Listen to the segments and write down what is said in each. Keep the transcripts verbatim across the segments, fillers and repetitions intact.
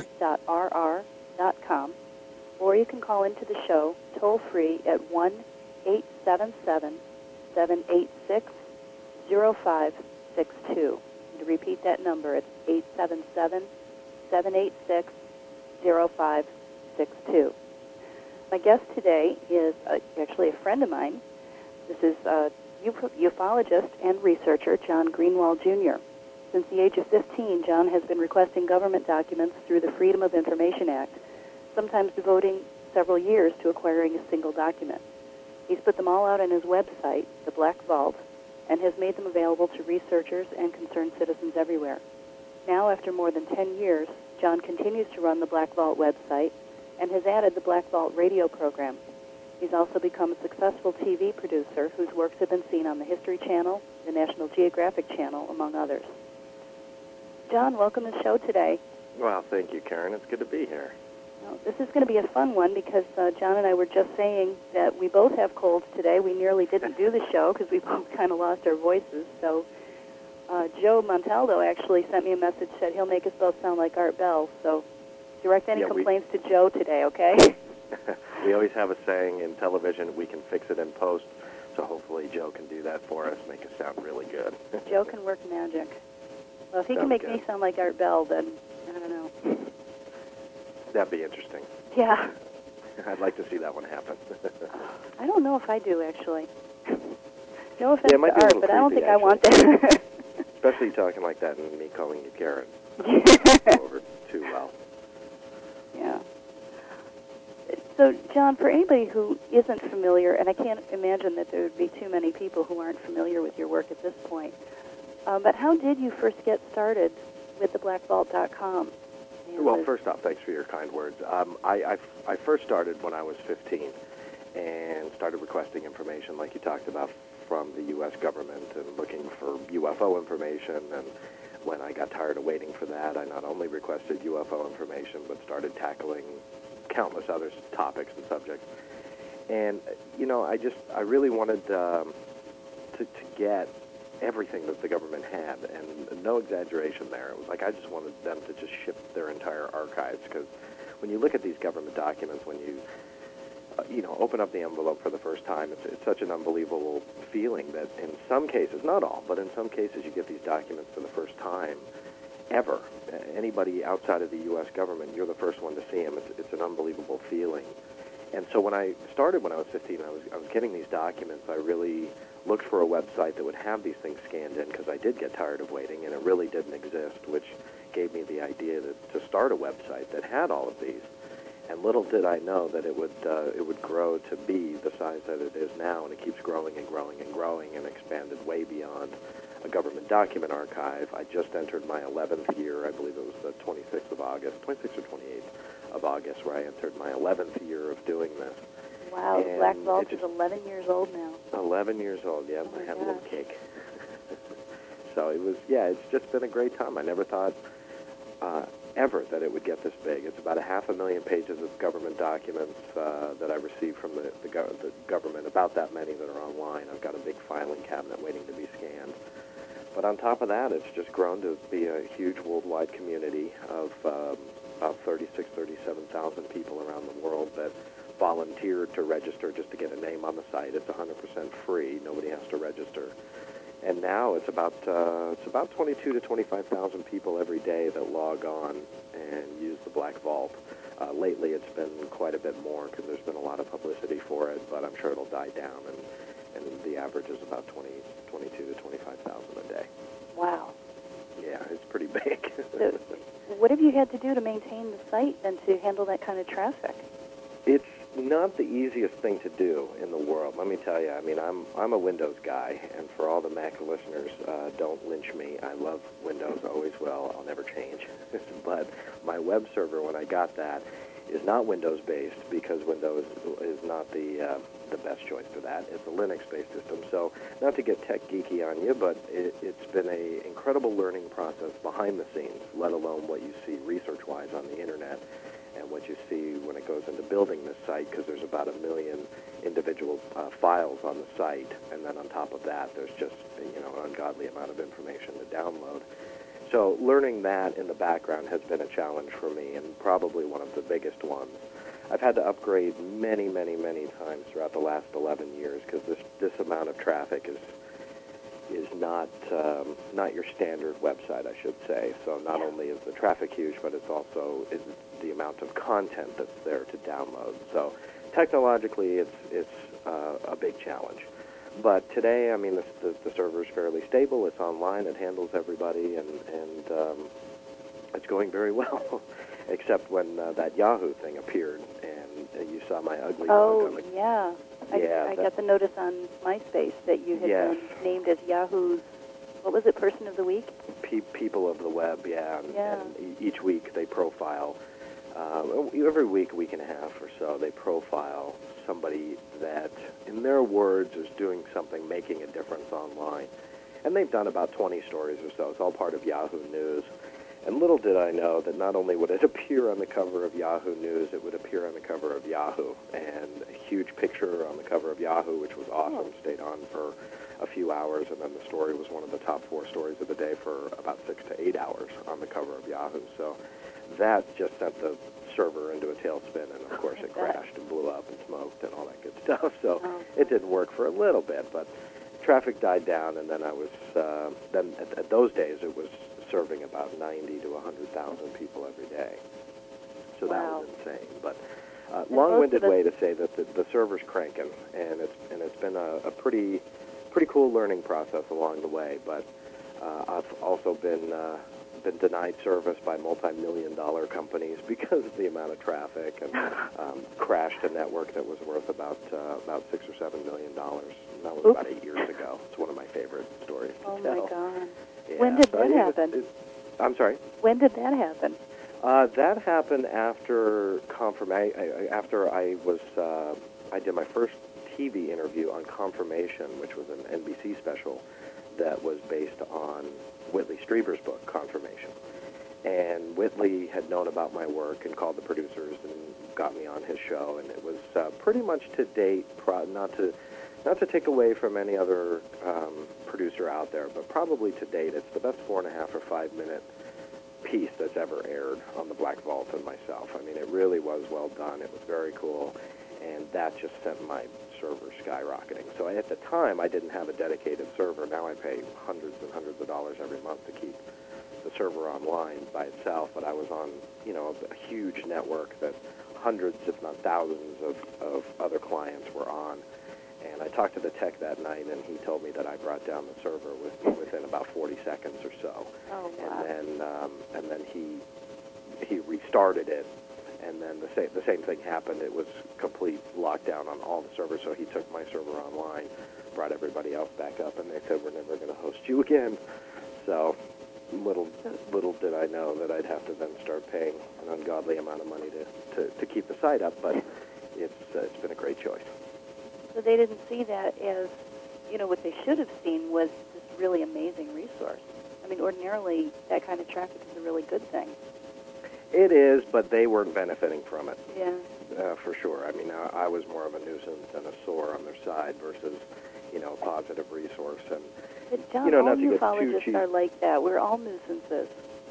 dot r r dot com, or you can call into the show toll-free at one eight seven seven, seven eight six, zero five six two. And to repeat that number, it's eight seven seven, seven eight six, zero five six two. My guest today is uh, actually a friend of mine. This is uh, ufologist and researcher John Greenwald, Junior Since the age of fifteen, John has been requesting government documents through the Freedom of Information Act, sometimes devoting several years to acquiring a single document. He's put them all out on his website, the Black Vault, and has made them available to researchers and concerned citizens everywhere. Now, after more than ten years, John continues to run the Black Vault website and has added the Black Vault radio program. He's also become a successful T V producer whose works have been seen on the History Channel, the National Geographic Channel, among others. John, welcome to the show today. Well, thank you, Karen. It's good to be here. Well, this is going to be a fun one because uh, John and I were just saying that we both have colds today. We nearly didn't do the show because we both kind of lost our voices. So uh, Joe Montaldo actually sent me a message, said he'll make us both sound like Art Bell. So direct any yeah, complaints we... to Joe today, okay? We always have a saying in television, we can fix it in post, so hopefully Joe can do that for us, make it sound really good. Joe can work magic. Well, if he Sounds can make good. me sound like Art Bell, then I don't know. That'd be interesting. Yeah. I'd like to see that one happen. I don't know if I do, actually. No offense yeah, it might to be Art, a but I don't think creepy, I want that. Especially talking like that and me calling you Karen. Over too well. Yeah. So, John, for anybody who isn't familiar, and I can't imagine that there would be too many people who aren't familiar with your work at this point, um, but how did you first get started with the black vault dot com? Well, first off, thanks for your kind words. Um, I, I, I first started when I was fifteen and started requesting information, like you talked about, from the U S government and looking for U F O information. And when I got tired of waiting for that, I not only requested U F O information, but started tackling countless other topics and subjects. And, you know, I just, I really wanted um, to, to get everything that the government had, and no exaggeration there. It was like I just wanted them to just ship their entire archives, because when you look at these government documents, when you, uh, you know, open up the envelope for the first time, it's, it's such an unbelievable feeling that in some cases, not all, but in some cases you get these documents for the first time ever. Anybody outside of the U S government, you're the first one to see them. It's, it's an unbelievable feeling. And so when I started when I was fifteen, I was, I was getting these documents, I really looked for a website that would have these things scanned in, because I did get tired of waiting, and it really didn't exist, which gave me the idea to, to start a website that had all of these. And little did I know that it would uh, it would grow to be the size that it is now, and it keeps growing and growing and growing and expanded way beyond a government document archive. I just entered my eleventh year. I believe it was the twenty-sixth of August, twenty-sixth or twenty-eighth of August, where I entered my eleventh year of doing this. Wow, and the Black Vault just, is eleven years old now. eleven years old, yeah. Oh I had gosh. a little cake. So it was, yeah, it's just been a great time. I never thought uh, ever that it would get this big. It's about a half a million pages of government documents uh, that I received from the, the, go- the government, about that many that are online. I've got a big filing cabinet waiting to be scanned. But on top of that, it's just grown to be a huge worldwide community of um, about thirty-six, thirty-seven thousand people around the world that volunteered to register just to get a name on the site. It's one hundred percent free. Nobody has to register. And now it's about uh, it's about twenty-two to twenty-five thousand people every day that log on and use the Black Vault. Uh, lately, it's been quite a bit more because there's been a lot of publicity for it, but I'm sure it'll die down, and, and the average is about twenty, twenty-two to twenty-five thousand a day. Wow. Yeah, it's pretty big. So what have you had to do to maintain the site and to handle that kind of traffic? It's not the easiest thing to do in the world, let me tell you. I mean, I'm I'm a Windows guy, and for all the Mac listeners, uh, don't lynch me. I love Windows, always will. I'll never change. But my web server, when I got that, is not Windows-based, because Windows is not the uh, the best choice for that. It's a Linux-based system. So not to get tech geeky on you, but it, it's been an incredible learning process behind the scenes, let alone what you see research-wise on the Internet, and what you see when it goes into building this site, because there's about a million individual uh, files on the site, and then on top of that, there's just, you know, an ungodly amount of information to download. So learning that in the background has been a challenge for me, and probably one of the biggest ones. I've had to upgrade many, many, many times throughout the last eleven years because this this amount of traffic is is not um, not your standard website, I should say. So not Yeah. only is the traffic huge, but it's also is the amount of content that's there to download. So technologically, it's it's uh, a big challenge. But today, I mean, the, the, the server is fairly stable. It's online. It handles everybody, and and um, it's going very well. Except when uh, that Yahoo thing appeared, and uh, you saw my ugly Oh, mug on the yeah. I, Yeah, I that- got the notice on MySpace that you had Yes. been named as Yahoo's, what was it, Person of the Week? pe- people of the web, yeah. And, Yeah. and e- each week they profile, um, every week, week and a half or so, they profile somebody that, in their words, is doing something, making a difference online. And they've done about twenty stories or so. It's all part of Yahoo News. And little did I know that not only would it appear on the cover of Yahoo News, it would appear on the cover of Yahoo. And a huge picture on the cover of Yahoo, which was awesome, Oh. stayed on for a few hours, and then the story was one of the top four stories of the day for about six to eight hours on the cover of Yahoo. So that just sent the server into a tailspin, and of course I it bet. crashed and blew up and smoked and all that good stuff. So Oh, it didn't work for a little bit, but traffic died down, and then I was, uh, then at, at those days it was serving about ninety to one hundred thousand people every day. So that Wow. was insane. But uh, And long-winded most of us- way to say that the, the server's cranking, and it's and it's been a, a pretty pretty cool learning process along the way. But uh, I've also been uh, been denied service by multi-million dollar companies because of the amount of traffic, and um, crashed a network that was worth about uh, about six or seven million dollars. And that was Oops. about eight years ago. It's one of my favorite stories to Oh, tell. my God. Yeah, When did so that it- happen? it- I'm sorry. When did that happen? Uh, that happened after confirmation. After I was, uh, I did my first T V interview on Confirmation, which was an N B C special that was based on Whitley Strieber's book, Confirmation. And Whitley had known about my work and called the producers and got me on his show. And it was uh, pretty much to date, pro- not to not to take away from any other um, producer out there, but probably to date, it's the best four and a half or five minute piece that's ever aired on the Black Vault and myself. I mean, it really was well done. It was very cool, and that just sent my server skyrocketing. So at the time, I didn't have a dedicated server. Now I pay hundreds and hundreds of dollars every month to keep the server online by itself, but I was on, you know, a huge network that hundreds, if not thousands, of, of other clients were on. And I talked to the tech that night, and he told me that I brought down the server with, within about forty seconds or so. Oh, wow. And then, um, and then he he restarted it, and then the same the same thing happened. It was complete lockdown on all the servers. So he took my server online, brought everybody else back up, and they said, "We're never going to host you again." So little little did I know that I'd have to then start paying an ungodly amount of money to, to, to keep the site up. But it's uh, it's been a great choice. So they didn't see that as, you know, what they should have seen was this really amazing resource. I mean, ordinarily, that kind of traffic is a really good thing. It is, but they weren't benefiting from it, Yeah. uh, for sure. I mean, I, I was more of a nuisance and a sore on their side versus, you know, a positive resource. And But, John, You know, all not to get too ufologists cheap. are like that. We're all nuisances.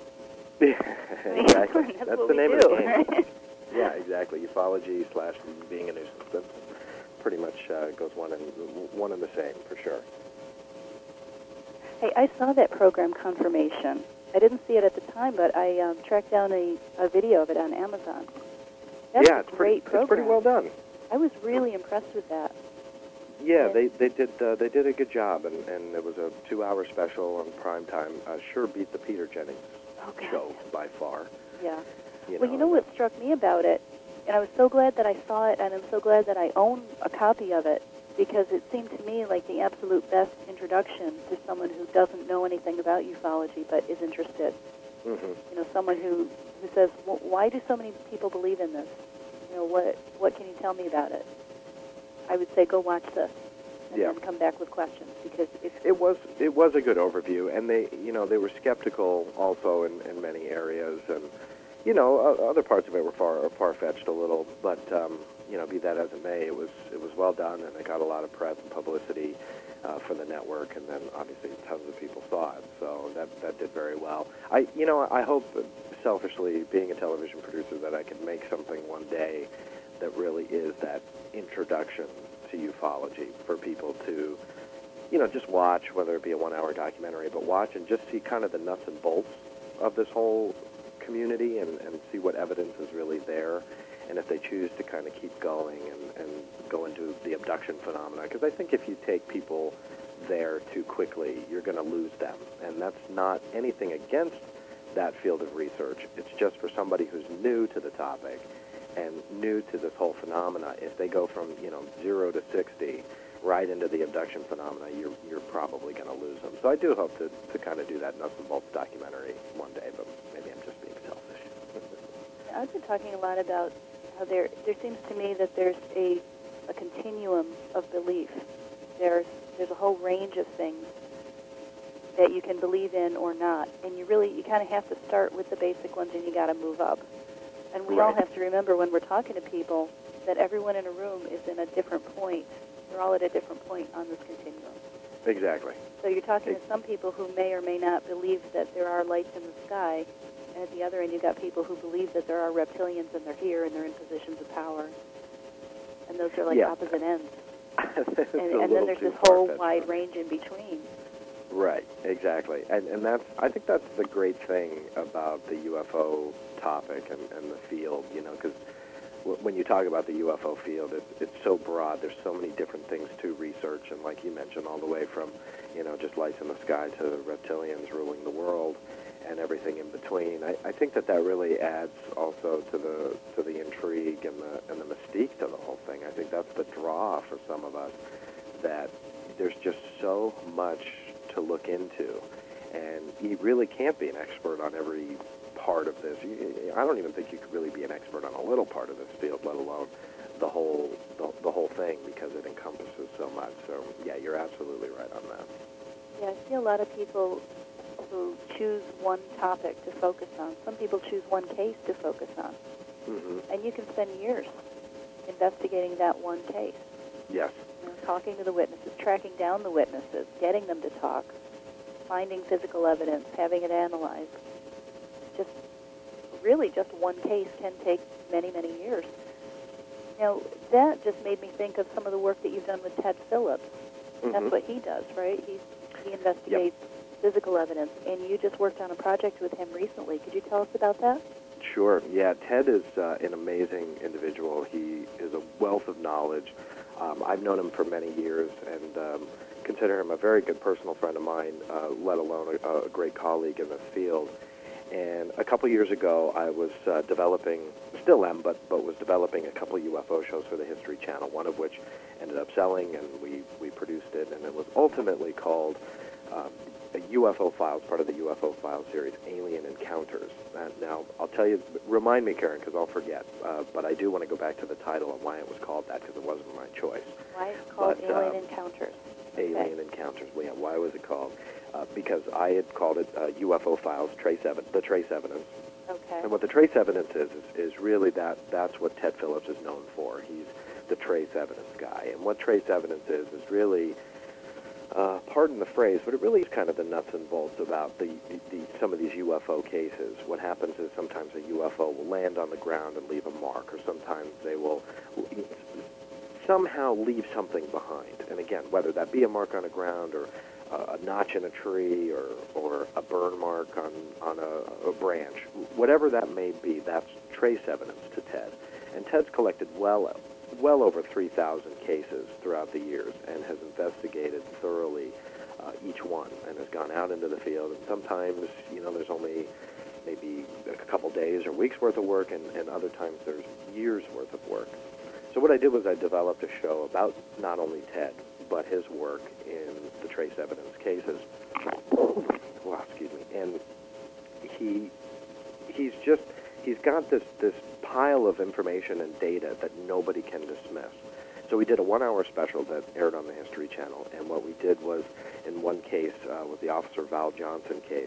exactly, That's, that's what the we name do, of the game. right? Yeah, exactly. Ufology slash being a nuisance. That's pretty much uh, goes one and one and the same for sure. Hey, I saw that program, Confirmation. I didn't see it at the time, but I um, tracked down a, a video of it on Amazon. That's yeah, a it's great pretty, program. It's pretty well done. I was really impressed with that. Yeah, Yeah. they they did uh, they did a good job, and, and it was a two-hour special on prime time. Uh, sure beat the Peter Jennings Okay. show by far. Yeah. You Well, know, you know what struck me about it, and I was so glad that I saw it, and I'm so glad that I own a copy of it, because it seemed to me like the absolute best introduction to someone who doesn't know anything about ufology but is interested. Mm-hmm. You know, someone who, who says, well, why do so many people believe in this? You know, what what can you tell me about it? I would say go watch this and Yeah. then come back with questions, because it's It was it was a good overview, and they you know they were skeptical also in, in many areas, and you know o- other parts of it were far far fetched a little, but um, you know be that as it may, it was it was well done, and it got a lot of press and publicity. uh, for the network, and then obviously tons of people saw it. So that that did very well. I, you know, I hope, selfishly, being a television producer, that I can make something one day that really is that introduction to ufology for people to, you know, just watch, whether it be a one-hour documentary, but watch and just see kind of the nuts and bolts of this whole community and, and see what evidence is really there, and if they choose to kind of keep going and, and go into the abduction phenomena. Because I think if you take people there too quickly, you're going to lose them. And that's not anything against that field of research. It's just for somebody who's new to the topic and new to this whole phenomena. If they go from, you know, zero to sixty right into the abduction phenomena, you're, you're probably going to lose them. So I do hope to, to kind of do that nuts and bolts documentary one day, but maybe I'm just being selfish. I've been talking a lot about how there there seems to me that there's a, a continuum of belief. There's there's a whole range of things that you can believe in or not, and you really you kind of have to start with the basic ones, and you got to move up. And we Right. all have to remember when we're talking to people that everyone in a room is in a different point. They're all at a different point on this continuum. Exactly. So you're talking to some people who may or may not believe that there are lights in the sky, and at the other end you've got people who believe that there are reptilians and they're here and they're in positions of power. And those are like Yeah. opposite ends. and And, and then there's this whole wide range in between. Right, exactly. And and that's I think that's the great thing about the U F O topic and, and the field, you know, because when you talk about the U F O field, it, it's so broad. There's so many different things to research, and like you mentioned, all the way from, you know, just lights in the sky to reptilians ruling the world and everything in between. I, I think that that really adds also to the to the intrigue and the and the mystique to the whole thing. I think that's the draw for some of us, that there's just so much to look into, and you really can't be an expert on every part of this. You, I don't even think you could really be an expert on a little part of this field, let alone the whole the, the whole thing, because it encompasses so much. So yeah, you're absolutely right on that. Yeah, I see a lot of people who choose one topic to focus on. Some people choose one case to focus on. Mm-hmm. And you can spend years investigating that one case. Yes. You know, talking to the witnesses, tracking down the witnesses, getting them to talk, finding physical evidence, having it analyzed. Just really just one case can take many, many years. Now, that just made me think of some of the work that you've done with Ted Phillips. Mm-hmm. That's what he does, right? He's, he investigates Yep. physical evidence, and you just worked on a project with him recently. Could you tell us about that? Sure. Yeah, Ted is uh, an amazing individual. He is a wealth of knowledge. Um, I've known him for many years and um, consider him a very good personal friend of mine, uh, let alone a, a great colleague in this field. And a couple years ago, I was uh, developing, still am, but, but was developing a couple U F O shows for the History Channel, one of which ended up selling, and we, we produced it, and it was ultimately called um, U F O Files, part of the U F O Files series, Alien Encounters. And now, I'll tell you, remind me, Karen, because I'll forget, uh, but I do want to go back to the title and why it was called that, because it wasn't my choice. Why it's called But, Alien um, Encounters. Alien Okay. Encounters. Well, yeah, why was it called? Uh, because I had called it uh, U F O Files, trace ev- the trace evidence. Okay. And what the trace evidence is, is, is really that that's what Ted Phillips is known for. He's the trace evidence guy. And what trace evidence is, is really, uh, pardon the phrase, but it really is kind of the nuts and bolts about the, the, the some of these U F O cases. What happens is sometimes a U F O will land on the ground and leave a mark, or sometimes they will somehow leave something behind. And again, whether that be a mark on the ground or uh, a notch in a tree or, or a burn mark on, on a, a branch, whatever that may be, that's trace evidence to Ted. And Ted's collected well, well over three thousand cases throughout the years and has investigated thoroughly uh, each one and has gone out into the field. And sometimes, you know, there's only maybe a couple days or weeks worth of work, and, and other times there's years worth of work. So what I did was I developed a show about not only Ted, but his work in the trace evidence cases. Wow, excuse me. And he he's just, he's got this, this pile of information and data that nobody can dismiss. So we did a one-hour special that aired on the History Channel, and what we did was, in one case, uh, was the Officer Val Johnson case.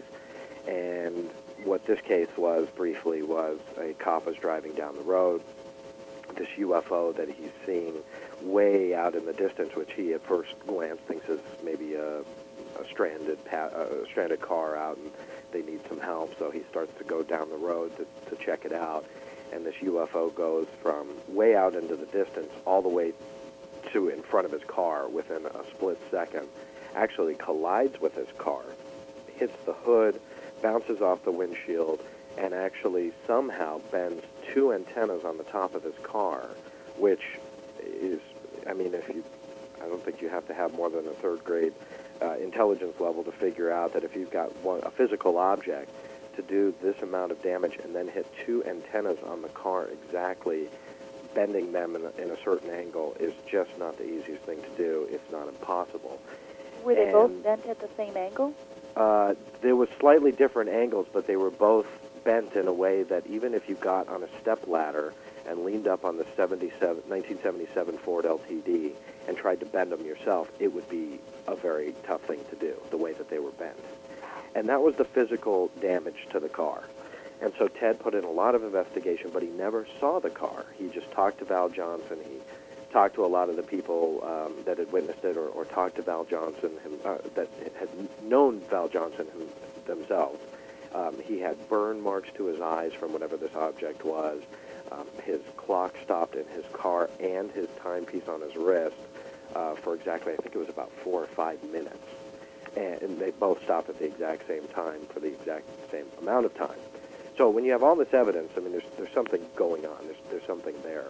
And what this case was, briefly, was a cop was driving down the road. this U F O that he's seeing way out in the distance, which he at first glance thinks is maybe a, a stranded pa- a stranded car out, and they need some help. So he starts to go down the road to, to check it out, and this U F O goes from way out into the distance all the way to in front of his car within a split second, actually collides with his car, hits the hood, bounces off the windshield, and actually somehow bends two antennas on the top of his car, which is, I mean, if you, I don't think you have to have more than a third grade uh, intelligence level to figure out that if you've got one, a physical object to do this amount of damage and then hit two antennas on the car exactly, bending them in a, in a certain angle is just not the easiest thing to do, if not impossible. Were they and, both bent at the same angle? Uh, there was slightly different angles, but they were both bent in a way that even if you got on a step ladder and leaned up on the nineteen seventy-seven Ford L T D and tried to bend them yourself, it would be a very tough thing to do, the way that they were bent. And that was the physical damage to the car. And so Ted put in a lot of investigation, but he never saw the car. He just talked to Val Johnson. He talked to a lot of the people um, that had witnessed it, or, or talked to Val Johnson, him, uh, that had known Val Johnson him, themselves. Um, he had burn marks to his eyes from whatever this object was. Um, his clock stopped in his car and his timepiece on his wrist uh, for exactly, I think it was about four or five minutes. And, and they both stopped at the exact same time for the exact same amount of time. So when you have all this evidence, I mean, there's, there's something going on. There's, there's something there.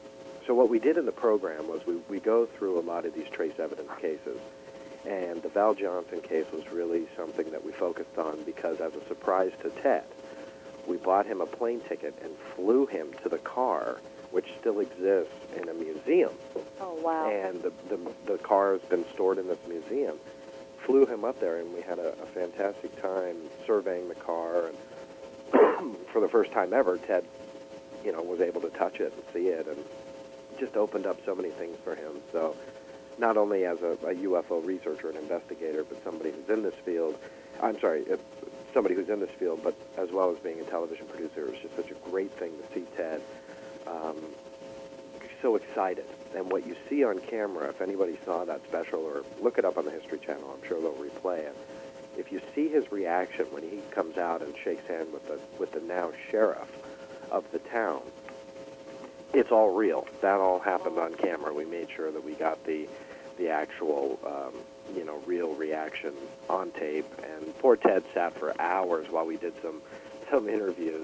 So what we did in the program was we, we go through a lot of these trace evidence cases. And the Val Johnson case was really something that we focused on because, as a surprise to Ted, we bought him a plane ticket and flew him to the car, which still exists in a museum. Oh, wow. And the, the, the car has been stored in this museum. Flew him up there, and we had a, a fantastic time surveying the car. And for the first time ever, Ted, you know, was able to touch it and see it, and just opened up so many things for him. So not only as a, a U F O researcher and investigator, but somebody who's in this field, I'm sorry, uh, somebody who's in this field, but as well as being a television producer, it was just such a great thing to see Ted um, so excited. And what you see on camera, if anybody saw that special, or look it up on the History Channel, I'm sure they'll replay it. If you see his reaction when he comes out and shakes hands with the with the now sheriff of the town, it's all real. That all happened on camera. We made sure that we got the the actual, um, you know, real reaction on tape. And poor Ted sat for hours while we did some some interviews,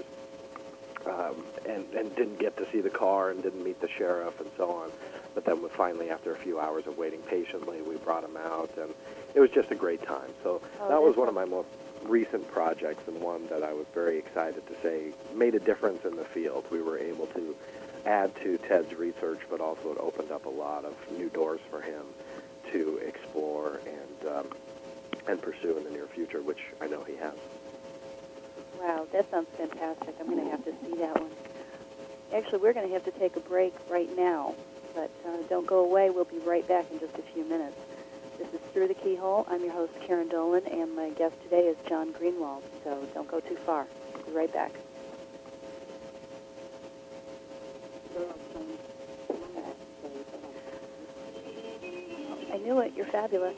um, and and didn't get to see the car and didn't meet the sheriff and so on. But then we finally, after a few hours of waiting patiently, we brought him out, and it was just a great time. So oh, that was one of my most recent projects, and one that I was very excited to say made a difference in the field. We were able to add to Ted's research, but also it opened up a lot of new doors for him to explore and um, and pursue in the near future, which I know he has. Wow, that sounds fantastic. I'm going to have to see that one. Actually, we're going to have to take a break right now, but uh, don't go away. We'll be right back in just a few minutes. This is Through the Keyhole. I'm your host, Karen Dolan, and my guest today is John Greenwald, so don't go too far. Be right back. I knew it. You're fabulous.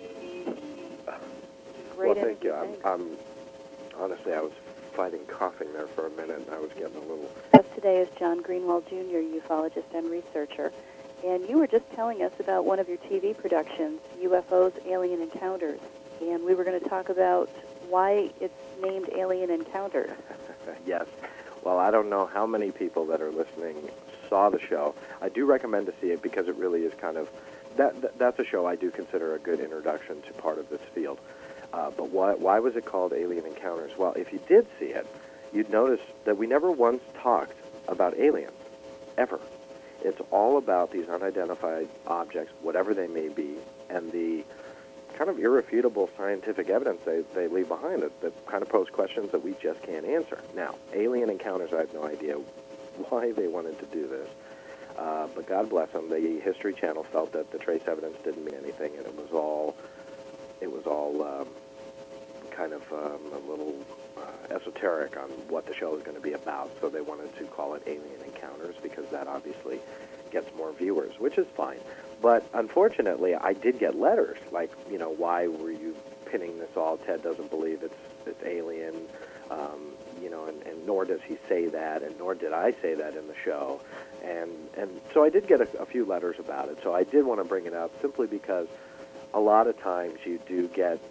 Great. Well, thank you. I'm, I'm honestly, I was fighting coughing there for a minute, and I was getting a little... Guest today is John Greenwald, Junior, ufologist and researcher. And you were just telling us about one of your T V productions, U F Os, Alien Encounters. And we were going to talk about why it's named Alien Encounters. Yes. Well, I don't know how many people that are listening saw the show. I do recommend to see it because it really is kind of... That, that That's a show I do consider a good introduction to part of this field. Uh, but why, why was it called Alien Encounters? Well, if you did see it, you'd notice that we never once talked about aliens, ever. It's all about these unidentified objects, whatever they may be, and the kind of irrefutable scientific evidence they, they leave behind that, that kind of pose questions that we just can't answer. Now, Alien Encounters, I have no idea why they wanted to do this, uh, but God bless them. The History Channel felt that the trace evidence didn't mean anything, and it was all, it was all um, kind of um, a little uh, esoteric on what the show is going to be about, so they wanted to call it Alien Encounters because that obviously gets more viewers, which is fine. But unfortunately, I did get letters like, you know, why were you pinning this all? Ted doesn't believe it's it's alien, um, you know, and, and nor does he say that, and nor did I say that in the show. And and so I did get a, a few letters about it. So I did want to bring it up simply because a lot of times you do get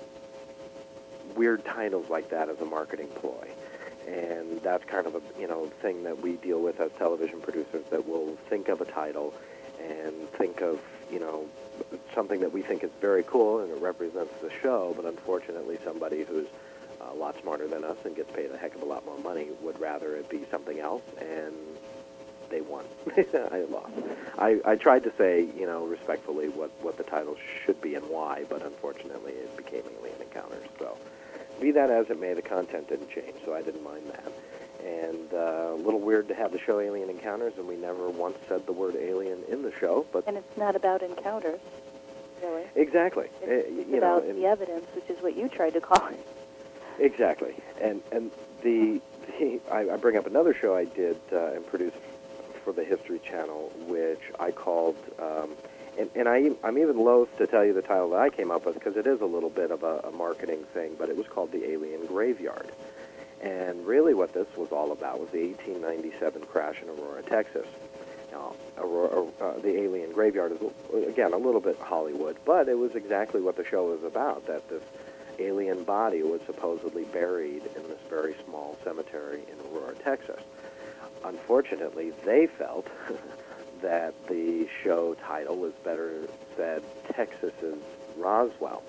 weird titles like that as a marketing ploy. And that's kind of a, you know, thing that we deal with as television producers, that we'll think of a title and think of, you know, something that we think is very cool and it represents the show, but unfortunately somebody who's a lot smarter than us and gets paid a heck of a lot more money would rather it be something else, and they won. I lost. I, I tried to say, you know, respectfully what, what the title should be and why, but unfortunately it became Alien Encounters. So be that as it may, the content didn't change, so I didn't mind that. And uh, a little weird to have the show Alien Encounters, and we never once said the word alien in the show. But and it's not about encounters, really. Exactly. It's, uh, it's you about know, the evidence, which is what you tried to call it. Exactly. And and the, the I, I bring up another show I did uh, and produced for the History Channel, which I called, um, and, and I, I'm even loath to tell you the title that I came up with because it is a little bit of a, a marketing thing, but it was called The Alien Graveyard. And really what this was all about was the eighteen ninety-seven crash in Aurora, Texas. Now, Aurora, uh, the Alien Graveyard is, again, a little bit Hollywood, but it was exactly what the show was about, that this alien body was supposedly buried in this very small cemetery in Aurora, Texas. Unfortunately, they felt that the show title was better said Texas's Roswell.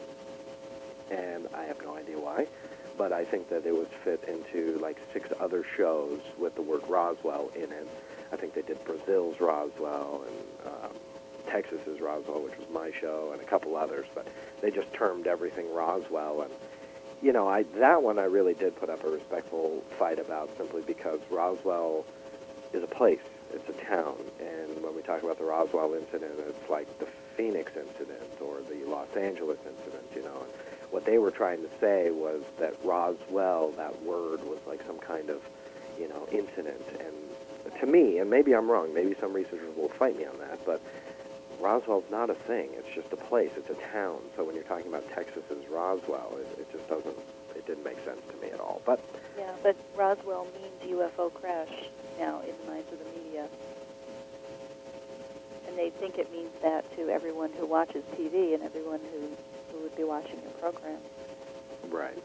And I have no idea why, but I think that it was fit into like six other shows with the word Roswell in it. I think they did Brazil's Roswell and um, Texas's Roswell, which was my show, and a couple others, but they just termed everything Roswell. And, you know, I that one I really did put up a respectful fight about, simply because Roswell is a place. It's a town. And when we talk about the Roswell incident, it's like the Phoenix incident or the Los Angeles incident, you know. And what they were trying to say was that Roswell, that word, was like some kind of, you know, incident. And to me, and maybe I'm wrong, maybe some researchers will fight me on that, but Roswell's not a thing. It's just a place. It's a town. So when you're talking about Texas's Roswell, it, it just doesn't, it didn't make sense to me at all. But yeah, but Roswell means U F O crash now in the minds of the media. And they think it means that to everyone who watches T V and everyone who, who would be watching your program. Right.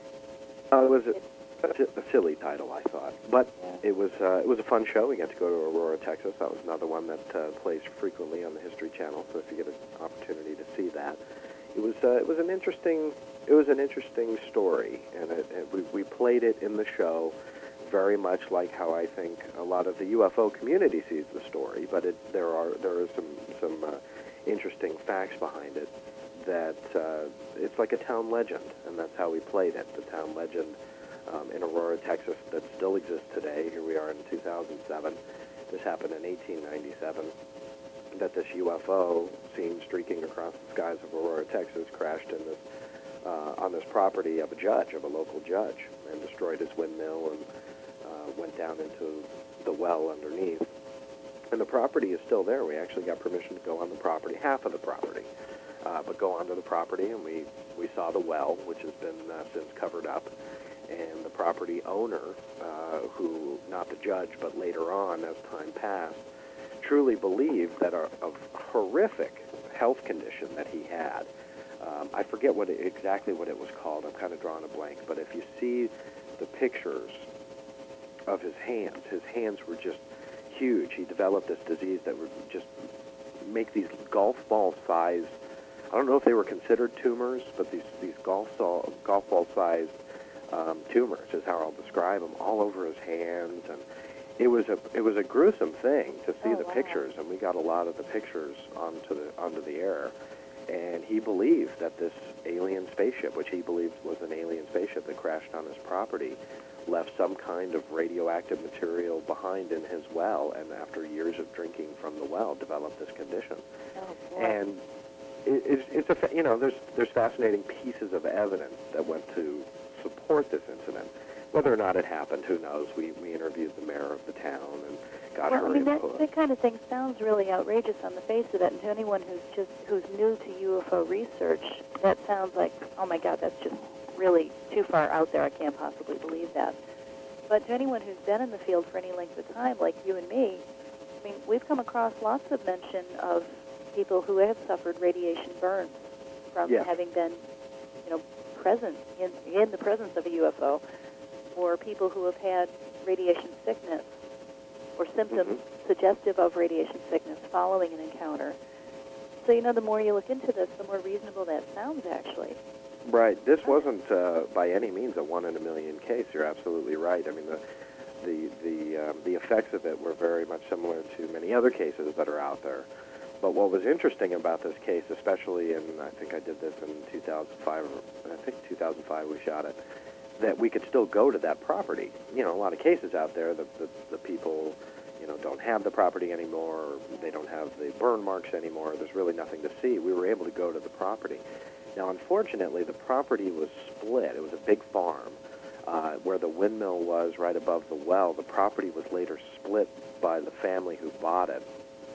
Uh, it was a, a silly title, I thought. But yeah. it was uh, it was a fun show. We got to go to Aurora, Texas. That was another one that uh, plays frequently on the History Channel. So if you get an opportunity to see that, it was uh, it was an interesting it was an interesting story, and it, it, we we played it in the show very much like how I think a lot of the U F O community sees the story. But it, there are there are some some uh, interesting facts behind it. That uh, it's like a town legend, and that's how we played it. The town legend um, in Aurora, Texas, that still exists today. Here we are in two thousand seven. This happened in eighteen ninety-seven. That this U F O, seen streaking across the skies of Aurora, Texas, crashed in this uh, on this property of a judge, of a local judge, and destroyed his windmill and uh, went down into the well underneath. And the property is still there. We actually got permission to go on the property, half of the property. Uh, but go onto the property, and we, we saw the well, which has been uh, since covered up. And the property owner, uh, who, not the judge, but later on, as time passed, truly believed that a, a horrific health condition that he had, um, I forget what it, exactly what it was called, I'm kind of drawing a blank, but if you see the pictures of his hands, his hands were just huge. He developed this disease that would just make these golf ball sized, I don't know if they were considered tumors, but these, these golf, saw, golf ball-sized um, tumors is how I'll describe them, all over his hands. And it was a it was a gruesome thing to see oh, the wow. pictures, and we got a lot of the pictures onto the onto the air. And he believed that this alien spaceship, which he believed was an alien spaceship that crashed on his property, left some kind of radioactive material behind in his well, and after years of drinking from the well, developed this condition. Oh, boy. And it, it's, it's a, you know, there's there's fascinating pieces of evidence that went to support this incident. Whether or not it happened, who knows? We we interviewed the mayor of the town and got well, her I mean, that, input. that kind of thing sounds really outrageous on the face of it, and to anyone who's just who's new to U F O research, that sounds like, oh my God, that's just really too far out there. I can't possibly believe that. But to anyone who's been in the field for any length of time, like you and me, I mean, we've come across lots of mention of people who have suffered radiation burns from Yes. having been, you know, present in in the presence of a U F O, or people who have had radiation sickness or symptoms Mm-hmm. suggestive of radiation sickness following an encounter. So, you know, the more you look into this, the more reasonable that sounds, actually. Right. This wasn't uh, by any means a one in a million case. You're absolutely right. I mean, the the the um, the effects of it were very much similar to many other cases that are out there. But what was interesting about this case, especially in, I think I did this in two thousand five, or I think two thousand five we shot it, that we could still go to that property. You know, a lot of cases out there, the, the, the people, you know, don't have the property anymore, or they don't have the burn marks anymore, there's really nothing to see. We were able to go to the property. Now, unfortunately, the property was split. It was a big farm. Uh, where the windmill was right above the well, the property was later split by the family who bought it,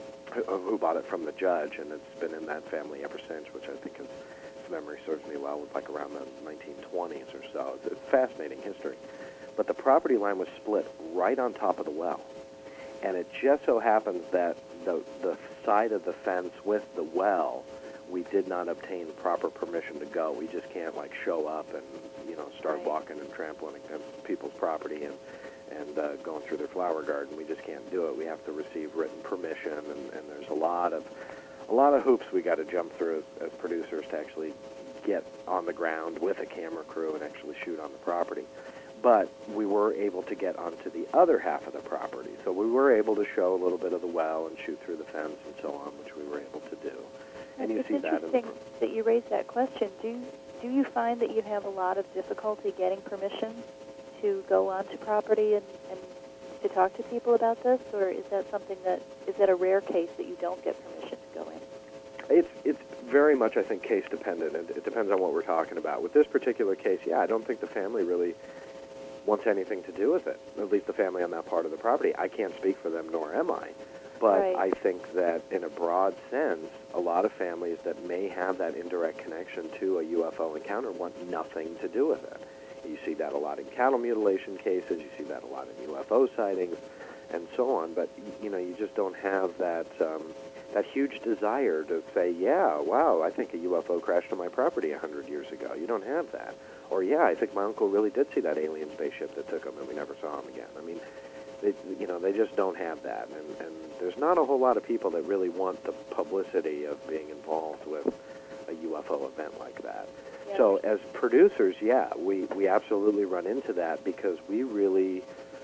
who bought it from the judge, and it's been in that family ever since, which I think is, if memory serves me well, was like around the nineteen twenties or so. It's a fascinating history. But the property line was split right on top of the well. And it just so happens that the, the side of the fence with the well, we did not obtain proper permission to go. We just can't, like, show up and, you know, start Right. walking and trampling against people's property and and uh, going through their flower garden. We just can't do it. We have to receive written permission, and, and there's a lot of a lot of hoops we got to jump through as, as producers to actually get on the ground with a camera crew and actually shoot on the property. But we were able to get onto the other half of the property, so we were able to show a little bit of the well and shoot through the fence and so on, which we were able to do. And you it's see that in the interesting that you raised that question. Do do you find that you have a lot of difficulty getting permission to go onto property and, and to talk to people about this, or is that something that is that a rare case that you don't get permission to go in? It's it's very much, I think, case dependent, and it depends on what we're talking about. With this particular case, yeah, I don't think the family really wants anything to do with it, at least the family on that part of the property. I can't speak for them, nor am I. But Right. I think that in a broad sense, a lot of families that may have that indirect connection to a U F O encounter want nothing to do with it. You see that a lot in cattle mutilation cases, you see that a lot in U F O sightings, and so on. But, you know, you just don't have that um, that huge desire to say, yeah, wow, I think a U F O crashed on my property a hundred years ago. You don't have that. Or, yeah, I think my uncle really did see that alien spaceship that took him and we never saw him again. I mean, they, you know, they just don't have that. And, and there's not a whole lot of people that really want the publicity of being involved with a U F O event like that. Yeah. So as producers, yeah, we, we absolutely run into that because we really,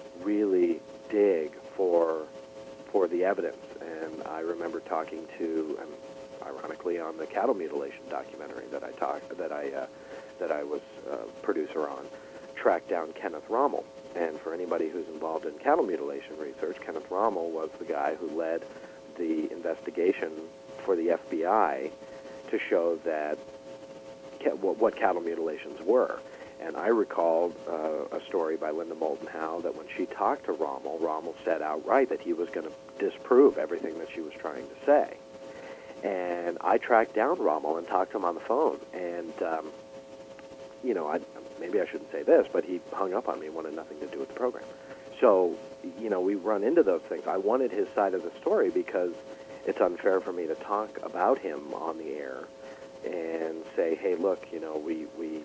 really dig for for the evidence. And I remember talking to, um, ironically, on the cattle mutilation documentary that I talked that I uh, that I was uh, producer on, tracked down Kenneth Rommel. And for anybody who's involved in cattle mutilation research, Kenneth Rommel was the guy who led the investigation for the F B I to show that ca- what, what cattle mutilations were. And I recalled uh, a story by Linda Moulton Howe that when she talked to Rommel, Rommel said outright that he was going to disprove everything that she was trying to say. And I tracked down Rommel and talked to him on the phone. And, um, you know, I, maybe I shouldn't say this, but he hung up on me and wanted nothing to do with the program. So, you know, we run into those things. I wanted his side of the story because it's unfair for me to talk about him on the air and say, hey, look, you know, we... we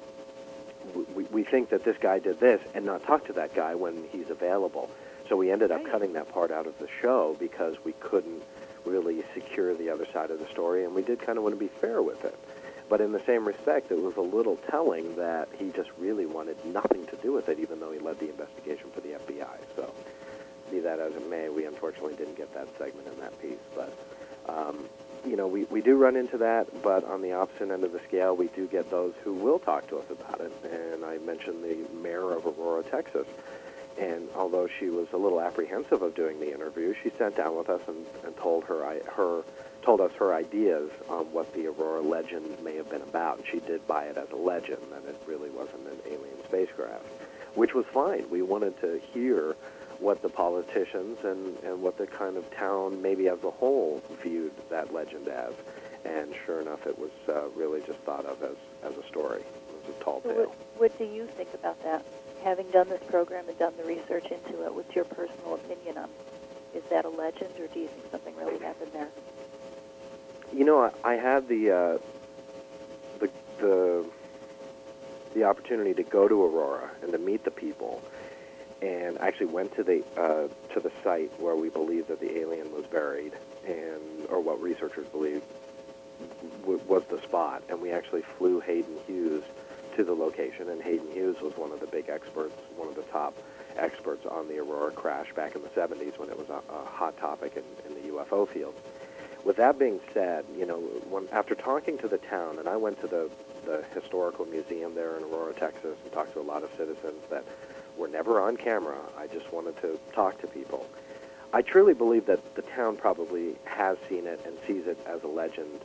We, we think that this guy did this and not talk to that guy when he's available. So we ended up Right. cutting that part out of the show because we couldn't really secure the other side of the story, and we did kind of want to be fair with it. But in the same respect, it was a little telling that he just really wanted nothing to do with it, even though he led the investigation for the F B I. So be that as it may, we unfortunately didn't get that segment in that piece. But um, you know, we, we do run into that, but on the opposite end of the scale, we do get those who will talk to us about it. And I mentioned the mayor of Aurora, Texas. And although she was a little apprehensive of doing the interview, she sat down with us and, and told her I, her told us her ideas on what the Aurora legend may have been about. She did buy it as a legend, and it really wasn't an alien spacecraft, which was fine. We wanted to hear what the politicians and, and what the kind of town, maybe as a whole, viewed that legend as. And sure enough, it was uh, really just thought of as, as a story. It was a tall So tale. what, what do you think about that? Having done this program and done the research into it, what's your personal opinion on it? Is that a legend, or do you think something really happened there? You know, I, I had the, uh, the the the opportunity to go to Aurora and to meet the people, and actually went to the uh, to the site where we believe that the alien was buried, and or what researchers believe w- was the spot. And we actually flew Hayden Hughes to the location, and Hayden Hughes was one of the big experts, one of the top experts on the Aurora crash back in the seventies when it was a, a hot topic in, in the U F O field. With that being said, you know, when, after talking to the town, and I went to the, the historical museum there in Aurora, Texas, and talked to a lot of citizens that were never on camera. I just wanted to talk to people. I truly believe that the town probably has seen it and sees it as a legend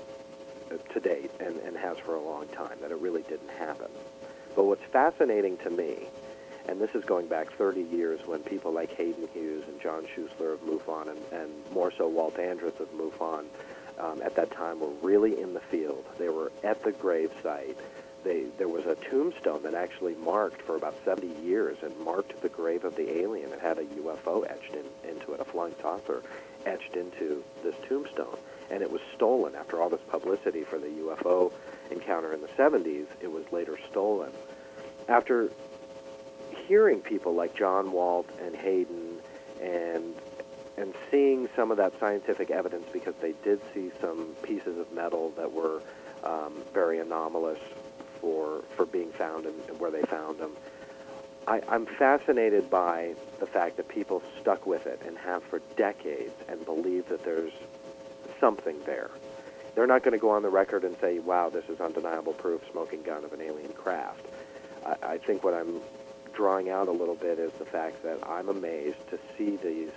to date, and, and has for a long time, that it really didn't happen. But what's fascinating to me, and this is going back thirty years when people like Hayden Hughes and John Schuessler of MUFON, and, and more so Walt Andrus of MUFON, um, at that time were really in the field. They were at the grave site. They, there was a tombstone that actually marked for about seventy years and marked the grave of the alien. It had a U F O etched in, into it, a flying saucer etched into this tombstone. And it was stolen after all this publicity for the U F O encounter in the seventies. It was later stolen. After hearing people like John Walt and Hayden and and seeing some of that scientific evidence, because they did see some pieces of metal that were um, very anomalous for for being found and, and where they found them, I, I'm fascinated by the fact that people stuck with it and have for decades and believe that there's something there. They're not going to go on the record and say, wow, this is undeniable proof, smoking gun of an alien craft. I, I think what I'm drawing out a little bit is the fact that I'm amazed to see these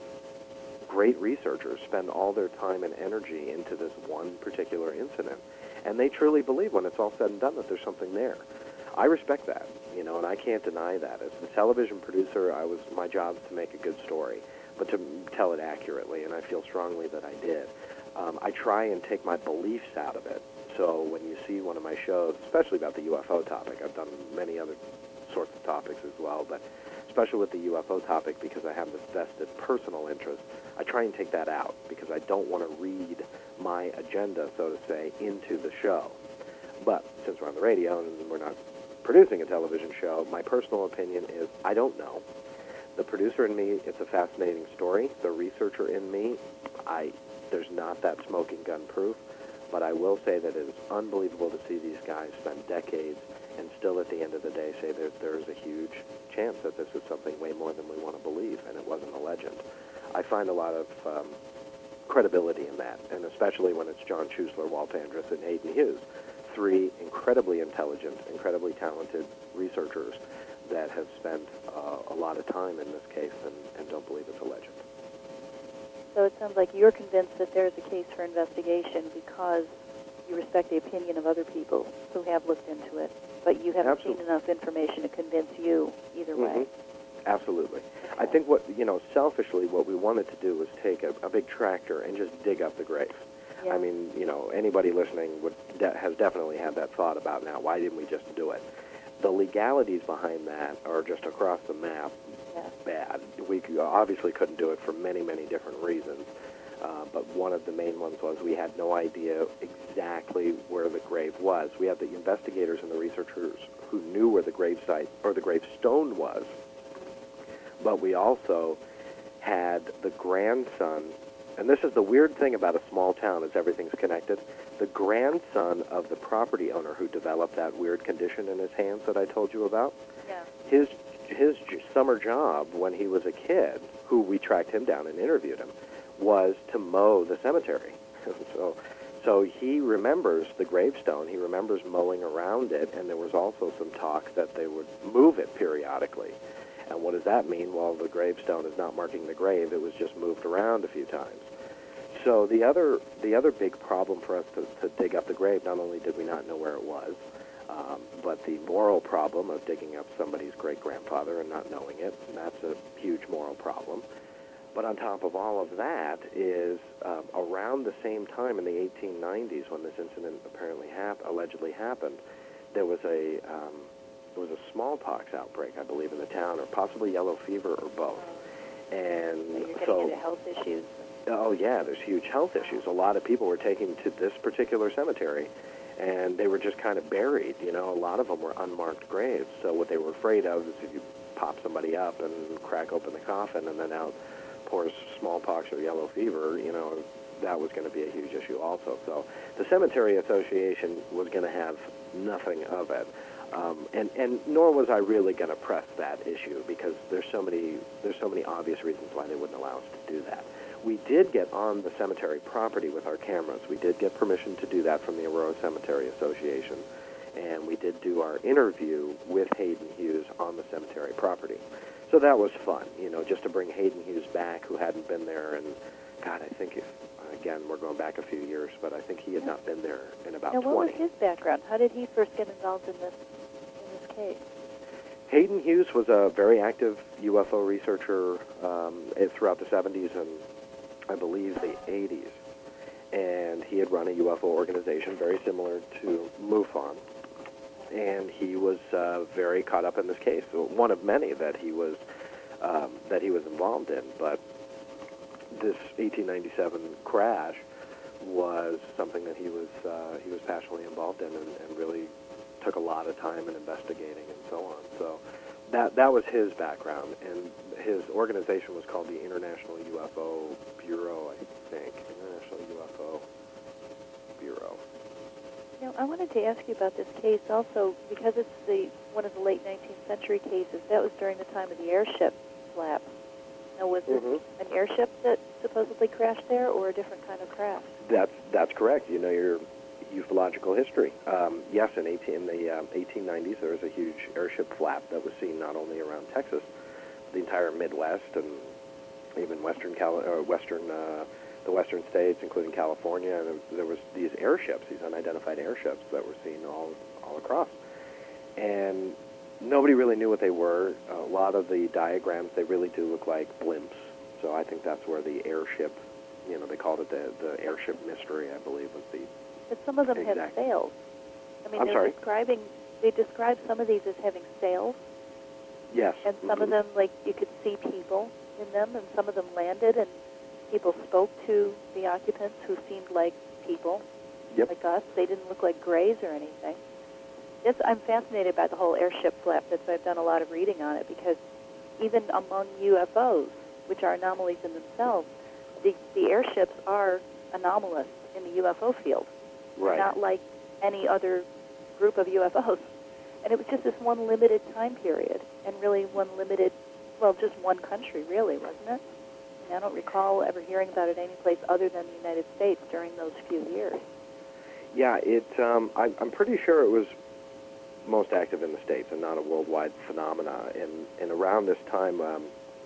great researchers spend all their time and energy into this one particular incident. And they truly believe, when it's all said and done, that there's something there. I respect that, you know, and I can't deny that. As a television producer, I was my job is to make a good story, but to tell it accurately, and I feel strongly that I did. Um, I try and take my beliefs out of it. So when you see one of my shows, especially about the U F O topic, I've done many other sorts of topics as well, but especially with the U F O topic, because I have this vested personal interest, I try and take that out, because I don't want to read my agenda, so to say, into the show. But since we're on the radio and we're not producing a television show, my personal opinion is I don't know. The producer in me, it's a fascinating story. The researcher in me, I there's not that smoking gun proof, but I will say that it is unbelievable to see these guys spend decades and still at the end of the day say that there is a huge chance that this is something way more than we want to believe, and it wasn't a legend. I find a lot of um, credibility in that, and especially when it's John Schuessler, Walt Andrus, and Hayden Hughes, three incredibly intelligent, incredibly talented researchers that have spent uh, a lot of time in this case and, and don't believe it's a legend. So it sounds like you're convinced that there's a case for investigation because you respect the opinion of other people who have looked into it, but you haven't Absolutely. seen enough information to convince you either way. Mm-hmm. Absolutely. I think what, you know, selfishly, what we wanted to do was take a, a big tractor and just dig up the grave. Yeah. I mean, you know, anybody listening would de- has definitely had that thought about now. Why didn't we just do it? The legalities behind that are just across the map Yeah. bad. We could, obviously couldn't do it for many, many different reasons. Uh, but one of the main ones was we had no idea exactly where the grave was. We had the investigators and the researchers who knew where the grave site or the gravestone was, but we also had the grandson, and this is the weird thing about a small town is everything's connected. The grandson of the property owner who developed that weird condition in his hands that I told you about, Yeah. his his j- summer job when he was a kid, who we tracked him down and interviewed him, was to mow the cemetery. so so he remembers the gravestone. He remembers mowing around it, and there was also some talk that they would move it periodically. And what does that mean? Well, the gravestone is not marking the grave. It was just moved around a few times. So the other the other big problem for us to, to dig up the grave, not only did we not know where it was, um, but the moral problem of digging up somebody's great-grandfather and not knowing it, and that's a huge moral problem. But on top of all of that is um, around the same time in the eighteen nineties when this incident apparently hap- allegedly happened, there was a um, there was a smallpox outbreak, I believe, in the town, or possibly yellow fever, or both. And So you're getting so, into health issues. oh yeah, there's huge health issues. A lot of people were taken to this particular cemetery, and they were just kind of buried. You know, a lot of them were unmarked graves. So what they were afraid of is if you pop somebody up and crack open the coffin, and then out pours smallpox or yellow fever, you know, that was going to be a huge issue also. So the Cemetery Association was going to have nothing of it. Um, and, and nor was I really going to press that issue, because there's so many there's so many obvious reasons why they wouldn't allow us to do that. We did get on the cemetery property with our cameras. We did get permission to do that from the Aurora Cemetery Association, and we did do our interview with Hayden Hughes on the cemetery property. So that was fun, you know, just to bring Hayden Hughes back, who hadn't been there, and God, I think, if, again, we're going back a few years, but I think he had not been there in about now, twenty. what was his background? How did he first get involved in this in this case? Hayden Hughes was a very active U F O researcher um, throughout the seventies and I believe the eighties. And he had run a U F O organization very similar to MUFON. And he was uh, very caught up in this case, one of many that he was um, that he was involved in. But this eighteen ninety-seven crash was something that he was uh, he was passionately involved in, and, and really took a lot of time in investigating and so on. So that that was his background, and his organization was called the International U F O Bureau, I think. International U F O Bureau. Now, I wanted to ask you about this case also, because it's the one of the late nineteenth century cases. That was during the time of the airship flap. Now, was it Mhm. an airship that supposedly crashed there, or a different kind of craft? That's that's correct. You know your ufological history. Um, yes, in, eighteen, in the um, eighteen nineties, there was a huge airship flap that was seen not only around Texas, the entire Midwest, and even western Cali- or western uh, the western states, including California. And there was these airships, these unidentified airships that were seen all all across, and nobody really knew what they were. A lot of the diagrams, they really do look like blimps. So I think that's where the airship, you know, they called it the the airship mystery, I believe, was the. But some of them had Exactly. sails. I mean, I'm they're sorry? describing they describe some of these as having sails, Yes. and some Mhm. of them, like, you could see people in them, and some of them landed, and people spoke to the occupants who seemed like people, Yep. like us. They didn't look like grays or anything. It's, I'm fascinated by the whole airship flap. That's why I've done a lot of reading on it, because even among U F Os, which are anomalies in themselves, the, the airships are anomalous in the U F O field. Right. They're not like any other group of U F Os. And it was just this one limited time period, and really one limited, well, just one country, really, wasn't it? And I don't recall ever hearing about it any place other than the United States during those few years. Yeah, it. Um, I, I'm pretty sure it was most active in the States and not a worldwide phenomena. And, and around this time, um,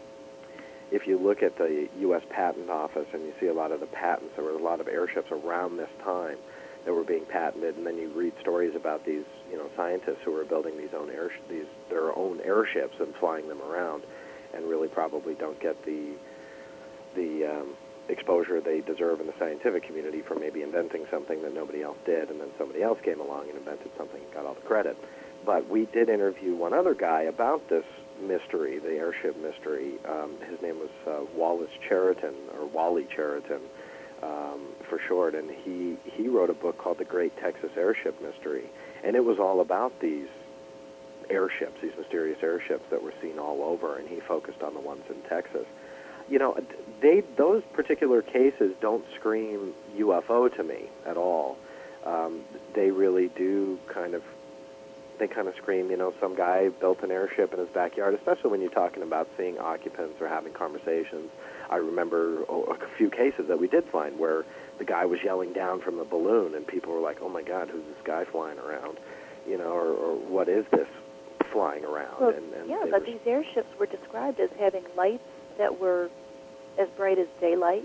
if you look at the U S Patent Office and you see a lot of the patents, there were a lot of airships around this time that were being patented, and then you read stories about these, you know, scientists who were building these own air, these their own airships and flying them around, and really probably don't get the the um, exposure they deserve in the scientific community for maybe inventing something that nobody else did, and then somebody else came along and invented something and got all the credit. But we did interview one other guy about this mystery, the airship mystery. Um, his name was uh, Wallace Cheriton, or Wally Cheriton, um, for short, and he, he wrote a book called The Great Texas Airship Mystery, and it was all about these airships, these mysterious airships that were seen all over, and he focused on the ones in Texas. You know, they those particular cases don't scream U F O to me at all. Um, they really do kind of, they kind of scream, you know, some guy built an airship in his backyard, especially when you're talking about seeing occupants or having conversations. I remember oh, a few cases that we did find where the guy was yelling down from the balloon, and people were like, oh, my God, who's this guy flying around? You know, or, or what is this flying around? Well, and, and yeah, they but were, these airships were described as having lights that were as bright as daylight,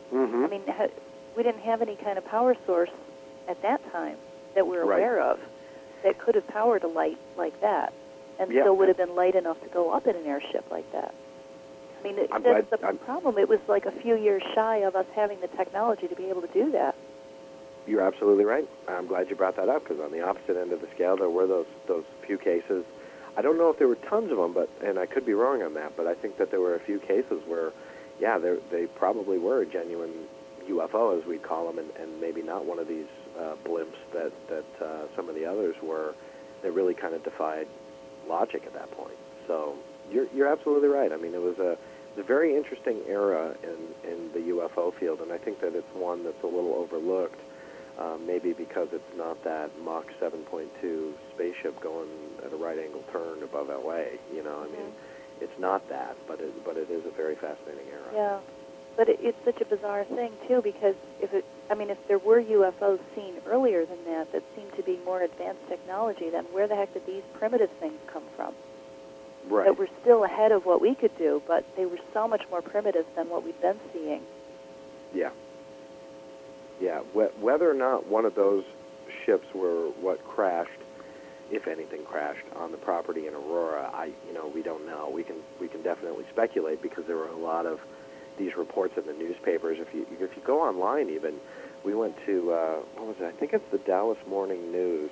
Mm-hmm. I mean, ha- we didn't have any kind of power source at that time that we're Right. aware of that could have powered a light like that, and Yeah. still would have been light enough to go up in an airship like that. I mean, it, I'm that's glad- the I'm- problem. It was like a few years shy of us having the technology to be able to do that. You're absolutely right. I'm glad you brought that up, because on the opposite end of the scale, there were those those few cases. I don't know if there were tons of them, but and I could be wrong on that, but I think that there were a few cases where, yeah, they they probably were a genuine U F O, as we call them, and, and maybe not one of these uh, blimps that that uh, some of the others were. That really kind of defied logic at that point. So you're you're absolutely right. I mean, it was a It's a very interesting era in, in the U F O field, and I think that it's one that's a little overlooked, um, maybe because it's not that Mach seven point two spaceship going at a right angle turn above L A. You know, I Mm-hmm. mean, it's not that, but it, but it is a very fascinating era. Yeah, but it, it's such a bizarre thing too, because if it, I mean, if there were U F Os seen earlier than that that seemed to be more advanced technology, then where the heck did these primitive things come from? Right. That were still ahead of what we could do, but they were so much more primitive than what we've been seeing. Yeah. Yeah. Wh- whether or not one of those ships were what crashed, if anything crashed on the property in Aurora, I, you know, we don't know. We can we can definitely speculate, because there were a lot of these reports in the newspapers. If you if you go online, even we went to uh, what was it? I think it's the Dallas Morning News.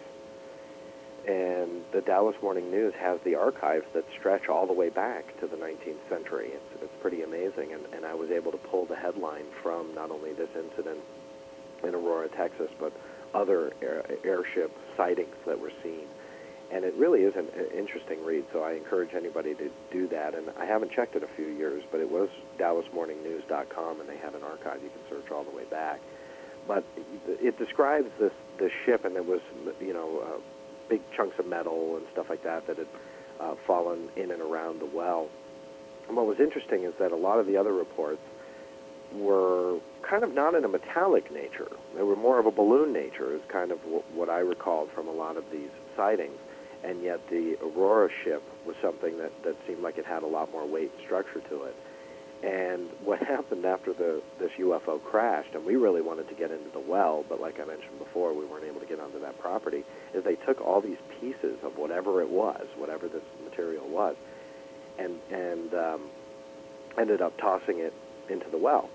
And the Dallas Morning News has the archives that stretch all the way back to the nineteenth century. It's, it's pretty amazing. And, and I was able to pull the headline from not only this incident in Aurora, Texas, but other air, airship sightings that were seen. And it really is an, an interesting read, so I encourage anybody to do that. And I haven't checked it a few years, but it was dallas morning news dot com, and they have an archive you can search all the way back. But it describes this, this ship, and it was, you know, uh, big chunks of metal and stuff like that that had uh, fallen in and around the well. And what was interesting is that a lot of the other reports were kind of not in a metallic nature. They were more of a balloon nature, is kind of w- what I recalled from a lot of these sightings. And yet the Aurora ship was something that, that seemed like it had a lot more weight and structure to it. And what happened after the this U F O crashed, and we really wanted to get into the well, but like I mentioned before, we weren't able to get onto that property, is they took all these pieces of whatever it was, whatever this material was, and and um, ended up tossing it into the well.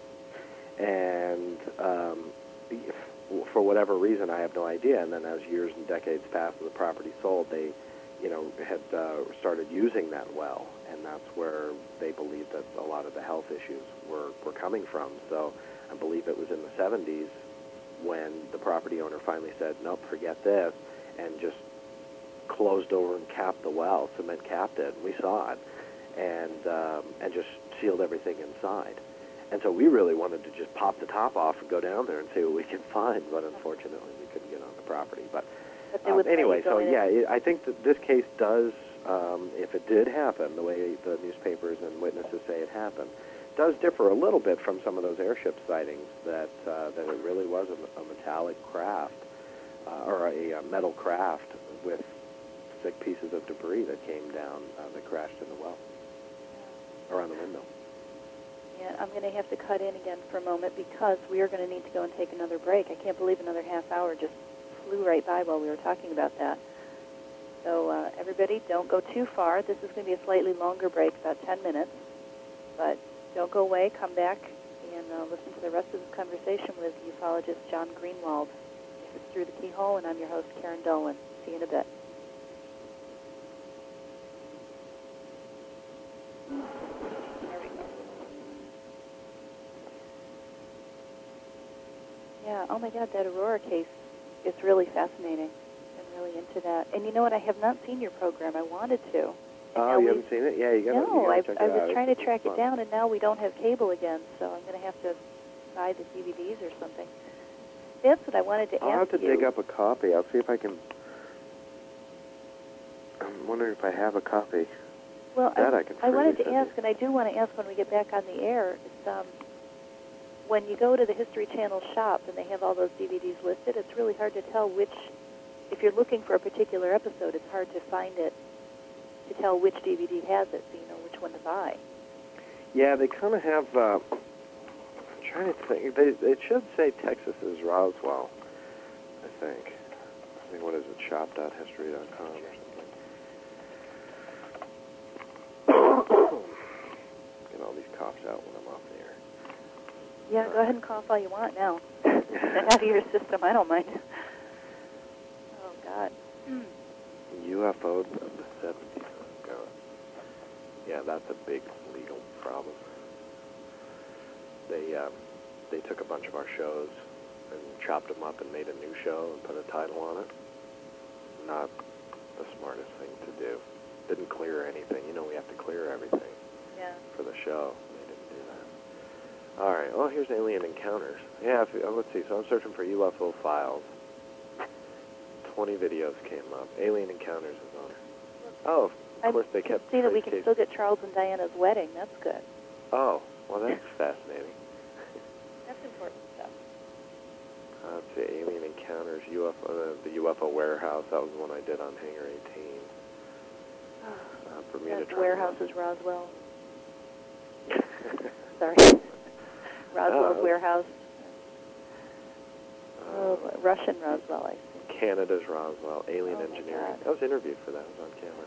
And um, if, for whatever reason, I have no idea. And then as years and decades passed and the property sold, they, you know, had uh, started using that well, and that's where they believed that a lot of the health issues were, were coming from. So I believe it was in the seventies when the property owner finally said, nope, forget this, and just closed over and capped the well, cement capped it, and we saw it, and um, and just sealed everything inside. And so we really wanted to just pop the top off and go down there and see what we could find, but unfortunately we couldn't get on the property. But, But they um, would let anyway, you go so in yeah, and- it, I think that this case does, um, if it did happen, the way the newspapers and witnesses say it happened, does differ a little bit from some of those airship sightings, that uh, that it really was a, a metallic craft, uh, or a, a metal craft with thick pieces of debris that came down uh, that crashed in the well, or on the window. Yeah, I'm going to have to cut in again for a moment because we are going to need to go and take another break. I can't believe another half hour just flew right by while we were talking about that. So uh, everybody, don't go too far. This is going to be a slightly longer break, about ten minutes. But don't go away. Come back and uh, listen to the rest of this conversation with ufologist John Greenwald. This is Through the Keyhole, and I'm your host, Karen Dolan. See you in a bit. Yeah, oh my God, that Aurora case is really fascinating. I'm really into that. And you know what? I have not seen your program. I wanted to. And Oh, now you we- haven't seen it? Yeah, you got to No, I, check it I out. was trying to It's- track it's it fun. down, and now we don't have cable again, so I'm going to have to buy the D V Ds or something. That's what I wanted to I'll ask have to you. dig up a copy. I'll see if I can. I'm wondering if I have a copy. Well, that I, I can I wanted freely to send ask, you. and I do want to ask when we get back on the air, it's, um, when you go to the History Channel shop and they have all those D V Ds listed, it's really hard to tell which, if you're looking for a particular episode, it's hard to find it, to tell which D V D has it, so you know which one to buy. Yeah, they kind of have. Uh, trying to think. They, it should say Texas is Roswell, I think. I think, what is it, shop dot history dot com or something. Get all these coughs out when I'm off the air. Yeah, go ahead and cough all you want now. Get out of your system. I don't mind. Oh, God. Mm. U F O of the seventies. Oh, God. Yeah, that's a big legal problem. They um, they took a bunch of our shows and chopped them up and made a new show and put a title on it. Not the smartest thing to do. Didn't clear anything. You know, we have to clear everything Yeah. for the show. They didn't do that. All right. Oh, here's Alien Encounters. Yeah, if, uh, let's see. So I'm searching for U F O files. twenty videos came up. Alien Encounters is on it. Oh, of I course they can kept... see that we trace can case- still get Charles and Diana's wedding. That's good. Oh, well, that's fascinating. That's important stuff. Uh, let's see, Alien Encounters, U F O, uh, the U F O Warehouse. That was the one I did on Hangar eighteen. Uh, Bermuda That warehouse is Triangle. Roswell. Sorry. Roswell's Oh. warehouse. Oh, Uh, Russian Roswell, I see. Canada's Roswell, Alien Oh, my Engineering. God. I was interviewed for that. I was on camera.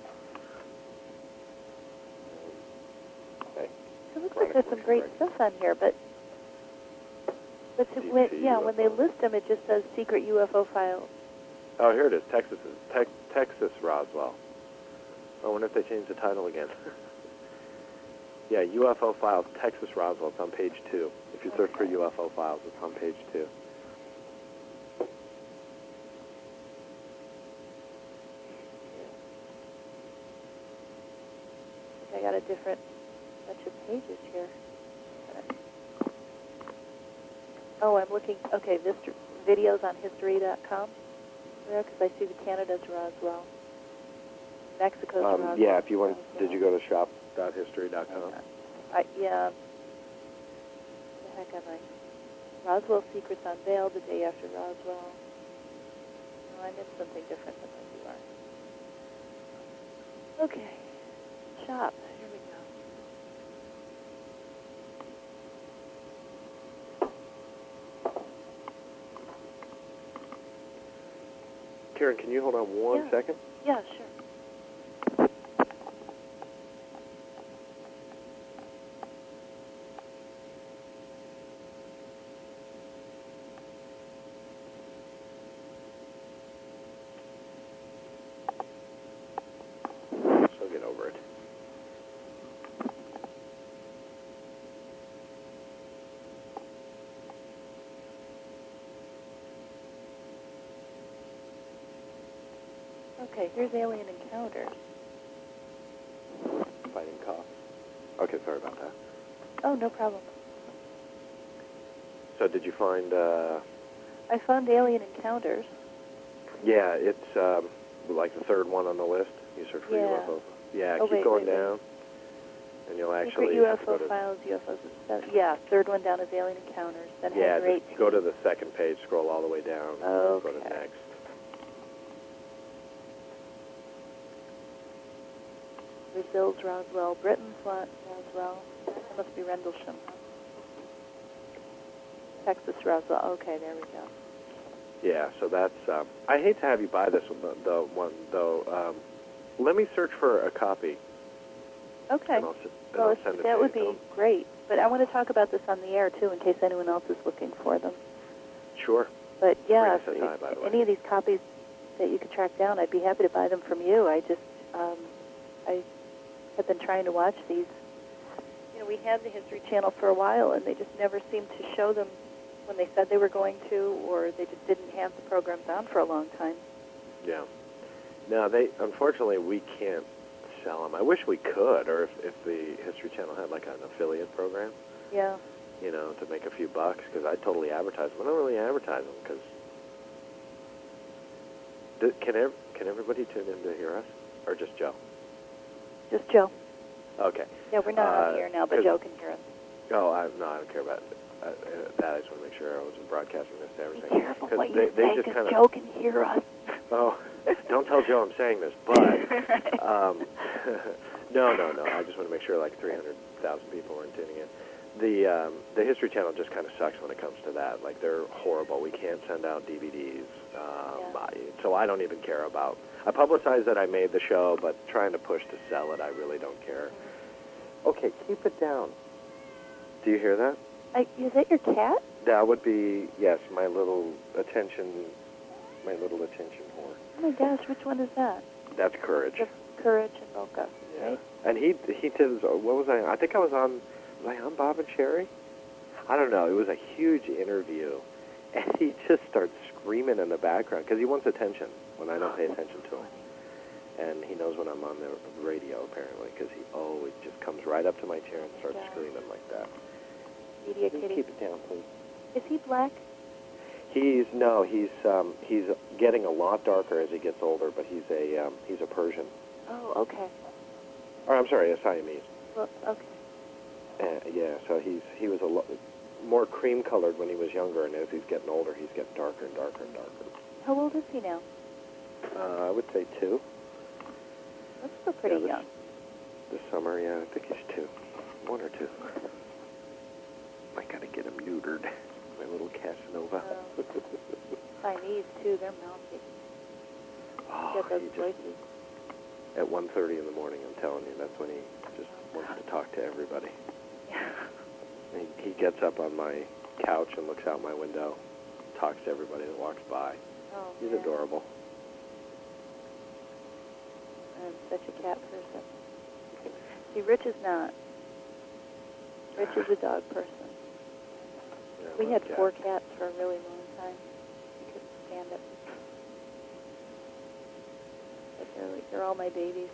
Okay. It looks like there's some great stuff on here, but but to, Deep when, sea yeah, U F O. when they list them, it just says secret U F O files. Oh, here it is. Texas, Tex Texas Roswell. I wonder if they changed the title again. Yeah, U F O Files, Texas Roswell. It's on page two. If you search for Okay. U F O Files, it's on page two. I think I got a different bunch of pages here. Oh, I'm looking. Okay, this videos on history dot com. There, because I see the Canada's Roswell, Mexico's Um, Roswell. yeah, if you want, Roswell. did you go to shop dot history dot com? I, yeah. The heck am I? Roswell Secrets Unveiled the day after Roswell. No, I'm in something different than what you are. Okay. Shop. Here we go. Karen, can you hold on one Yeah. second? Yeah, sure. She'll get over it. Okay, here's Alien Encounters. Fighting cough. Okay, sorry about that. Oh, no problem. So did you find, uh, I found Alien Encounters. yeah, it's um, like the third one on the list. You search for Yeah. U F O. Yeah, Oh, keep wait, going wait, wait. down, and you'll Secret actually U have F to O go to, Files, U F Os. Seven, yeah, third one down is Alien Encounters. Then yeah, Hangar just eighteen. go to the second page, scroll all the way down, go to Okay. next. Brazil's Roswell, Britain's Wa- Roswell. That must be Rendlesham. Texas Roswell. Okay, there we go. Yeah, so that's. Um, I hate to have you buy this one, the, the one though. Um, let me search for a copy. Okay. And I'll, s- and Well, I'll if- send it that to would you. be great. But I want to talk about this on the air, too, in case anyone else is looking for them. Sure. But, yeah, Bring us a tie, by the way. any of these copies that you could track down, I'd be happy to buy them from you. I just, um, I have been trying to watch these. You know, we had the History Channel for a while, and they just never seemed to show them when they said they were going to, or they just didn't have the programs on for a long time. Yeah. No, they. Unfortunately, we can't sell them. I wish we could, or if, if the History Channel had like an affiliate program, Yeah. you know, to make a few bucks, because I totally advertise them. I don't really advertise them because can ev- can everybody tune in to hear us, or just Joe? Just Joe. Okay. Yeah, we're not on Uh, the air now, but 'cause- Joe can hear us. Oh, I, no, I don't care about uh, uh, that. I just want to make sure I wasn't broadcasting this to Be everything. careful 'Cause what they, you they say, just because kind of. Joe can hear us. Oh, don't tell Joe I'm saying this, but um, no, no, no. I just want to make sure like three hundred thousand people weren't tuning in. the um, the History Channel just kind of sucks when it comes to that. Like, they're horrible. We can't send out D V Ds. Um, Yeah. I, so I don't even care about... I publicize that I made the show, but trying to push to sell it, I really don't care. Okay, keep it down. Do you hear that? I, is that your cat? That would be, yes, my little attention, my little attention whore. Oh my gosh, which one is that? That's Courage. The Courage and Mocha, Yeah. right? And he he did, what was I, I think I was on, was I on Bob and Sherry? I don't know, it was a huge interview. And he just starts screaming in the background, because he wants attention when I don't pay attention to him. And he knows when I'm on the radio, apparently, because he always just comes right up to my chair and starts Yeah. screaming like that. Media Can you Kitty. keep it down, please? Is he black? He's no, he's um, he's getting a lot darker as he gets older, but he's a um, he's a Persian. Oh, okay. Or I'm sorry, a Siamese. Well, okay. Uh, yeah, so he's he was a lo- more cream colored when he was younger, and as he's getting older, he's getting darker and darker and darker. How old is he now? Uh, I would say two. That's still pretty Yeah, this- young. This summer, yeah, I think he's two, one or two. I gotta get him neutered. My little Casanova. Oh. Chinese, too. They're mouthy. Oh, Get those he just- voices. At one thirty in the morning, I'm telling you, that's when he just wants to talk to everybody. Yeah. He, he gets up on my couch and looks out my window, talks to everybody that walks by. Oh, He's man. adorable. I'm such a cat person. See, Rich is not. Rich is a dog person. Yeah, I We love had cats. four cats for a really long time. We couldn't stand it. But they're, like, they're all my babies.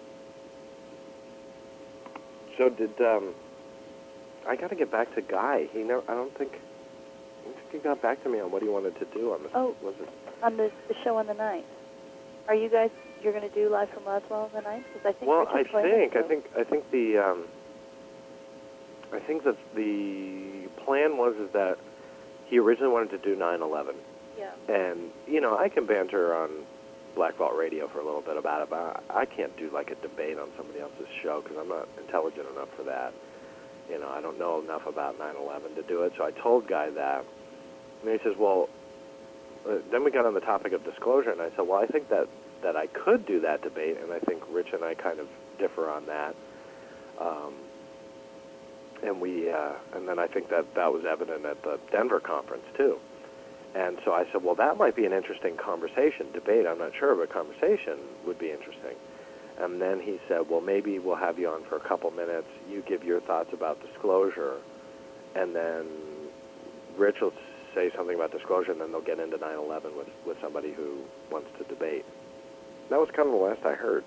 So did um, I got to get back to Guy? He never. I don't think. I don't think he got back to me on what he wanted to do on this. Oh. Was it? On the, the show on the ninth. Are you guys, you're going to do Live from Roswell on the ninth? Because I think Well, Rich I is playing think it, I so- think I think the um, I think that the plan was is that he originally wanted to do nine eleven, Yeah. and you know I can banter on Black Vault Radio for a little bit about it, but I, I can't do like a debate on somebody else's show because I'm not intelligent enough for that. You know, I don't know enough about nine eleven to do it. So I told Guy that, and he says, "Well." Uh, then we got on the topic of disclosure, and I said, "Well, I think that that I could do that debate, and I think Rich and I kind of differ on that." Um, and we, uh, and then I think that that was evident at the Denver conference too. And so I said, well, that might be an interesting conversation, debate. I'm not sure, but conversation would be interesting. And then he said, well, maybe we'll have you on for a couple minutes. You give your thoughts about disclosure, and then Rich will say something about disclosure, and then they'll get into nine eleven with, with somebody who wants to debate. That was kind of the last I heard.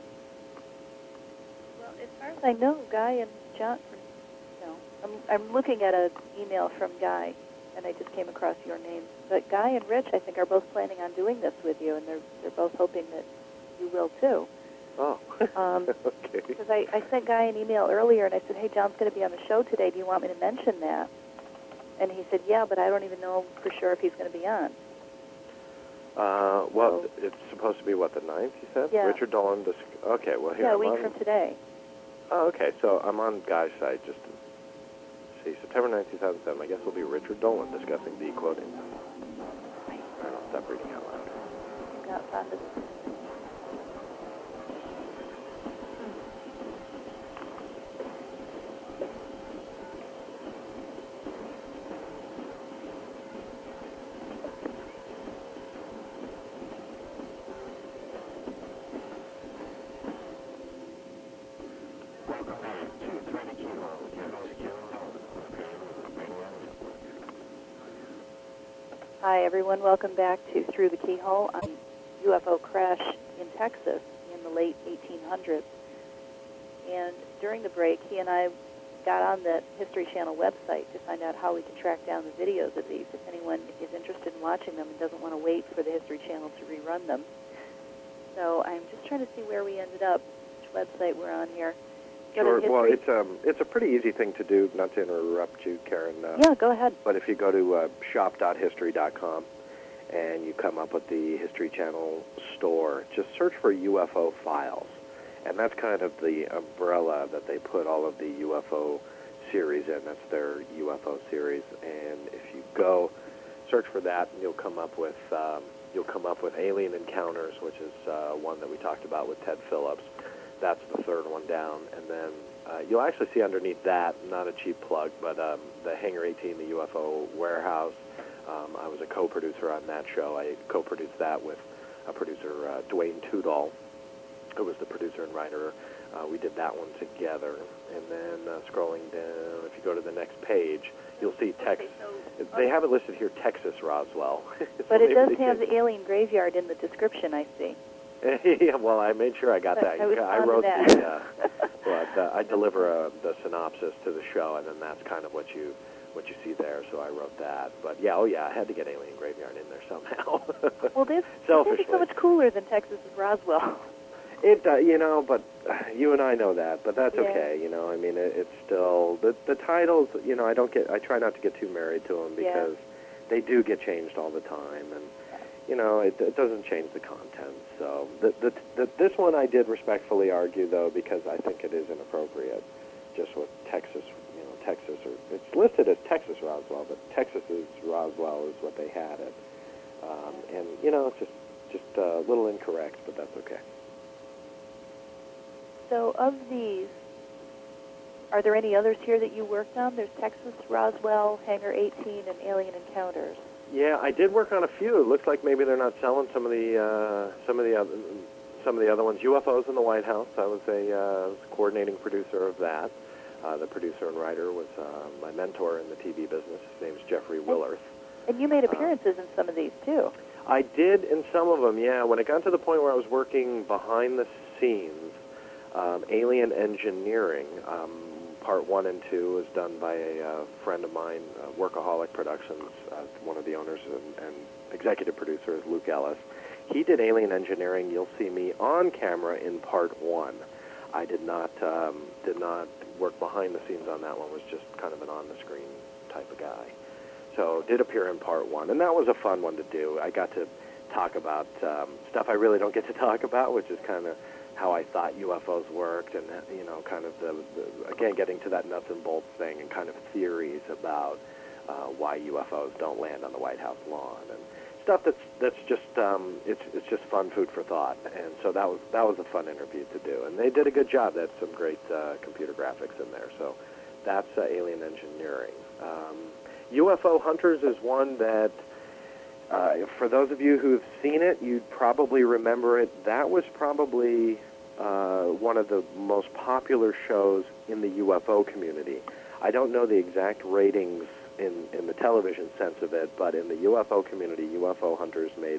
Well, as far as I know, Guy and John, no, I'm, I'm looking at an email from Guy, and I just came across your name. But Guy and Rich, I think, are both planning on doing this with you, and they're they're both hoping that you will too. Oh, Um, okay. Because I, I sent Guy an email earlier, and I said, hey, John's going to be on the show today. Do you want me to mention that? And he said, yeah, but I don't even know for sure if he's going to be on. Uh, well, So- it's supposed to be, what, the ninth, you said? Yeah. Richard Dolan. Dis- okay, well, here Yeah, a I'm week on. from today. Oh, okay, so I'm on Guy's site just to see. September ninth, two thousand seven. I guess it'll be Richard Dolan discussing the quoting. I don't know, stop reading out loud. You got found it. Hi, everyone. Welcome back to Through the Keyhole on U F O crash in Texas in the late eighteen hundreds. And during the break, he and I got on the History Channel website to find out how we can track down the videos of these if anyone is interested in watching them and doesn't want to wait for the History Channel to rerun them. So I'm just trying to see where we ended up, which website we're on here. Go to Sure. Well, History- it's um, it's a pretty easy thing to do. Not to interrupt you, Karen. Uh, Yeah, go ahead. But if you go to uh, shop dot history dot com and you come up with the History Channel store, just search for U F O files. And that's kind of the umbrella that they put all of the U F O series in. That's their U F O series. And if you go search for that, you'll come up with um, you'll come up with Alien Encounters, which is uh, one that we talked about with Ted Phillips. That's the third one down. And then uh, you'll actually see underneath that, not a cheap plug, but um, the Hangar eighteen, the U F O Warehouse. Um, I was a co-producer on that show. I co-produced that with a producer, uh, Dwayne Tudall, who was the producer and writer. Uh, we did that one together. And then uh, scrolling down, if you go to the next page, you'll see Texas. They have it listed here, Texas Roswell. But it does have the alien graveyard in the description, I see. Yeah, well, I made sure I got that. I, was I wrote the, uh, but uh, I deliver uh, the synopsis to the show, and then that's kind of what you what you see there. So I wrote that. But yeah, oh yeah, I had to get Alien Graveyard in there somehow. Well, this Selfishly. is so much cooler than Texas Roswell. It, uh, you know, but uh, you and I know that, but that's Yeah. okay. You know, I mean, it, it's still the the titles. You know, I don't get. I try not to get too married to them because Yeah. they do get changed all the time, and you know, it, it doesn't change the content. So the, the the this one I did respectfully argue though, because I think it is inappropriate, just with Texas. You know, Texas, or it's listed as Texas Roswell, but Texas's Roswell is what they had it, um, and you know, it's just just a little incorrect, but that's okay. So of these, are there any others here that you worked on? There's Texas Roswell, Hangar eighteen, and Alien Encounters. Yeah, I did work on a few. It looks like maybe they're not selling some of the uh, some of the other some of the other ones. U F Os in the White House. I was a uh, coordinating producer of that. Uh, the producer and writer was uh, my mentor in the T V business. His name's Jeffrey Willerth. And you made appearances uh, in some of these too. I did in some of them. Yeah, when it got to the point where I was working behind the scenes, um, Alien Engineering. Um, Part one and two was done by a uh, friend of mine, uh, Workaholic Productions. Uh, one of the owners and, and executive producer is Luke Ellis. He did Alien Engineering. You'll see me on camera in part one. I did not um, did not work behind the scenes on that one. Was just kind of an on the screen type of guy. So did appear in part one, and that was a fun one to do. I got to talk about um, stuff I really don't get to talk about, which is kind of how I thought U F Os worked, and you know, kind of the, the again getting to that nuts and bolts thing, and kind of theories about uh, why U F Os don't land on the White House lawn, and stuff that's that's just um, it's it's just fun food for thought. And so that was that was a fun interview to do, and they did a good job. They had some great uh, computer graphics in there. So that's uh, Alien Engineering. Um, U F O Hunters is one that. Uh, for those of you who've seen it, you'd probably remember it. That was probably uh, one of the most popular shows in the U F O community. I don't know the exact ratings in, in the television sense of it, but in the U F O community, U F O Hunters made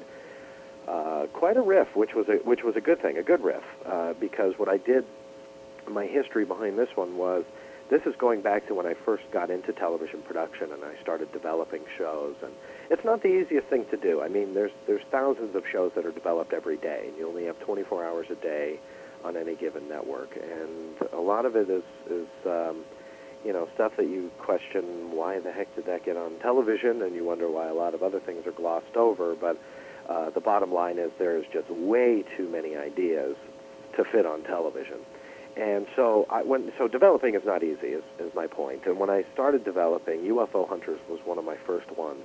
uh, quite a riff, which was a, which was a good thing, a good riff, uh, because what I did, my history behind this one was, this is going back to when I first got into television production and I started developing shows, and it's not the easiest thing to do. I mean, there's there's thousands of shows that are developed every day, and you only have twenty-four hours a day on any given network, and a lot of it is, is um, you know, stuff that you question, why the heck did that get on television, and you wonder why a lot of other things are glossed over, but uh, the bottom line is there's just way too many ideas to fit on television. And so, I, when, so developing is not easy, is, is my point. And when I started developing, U F O Hunters was one of my first ones.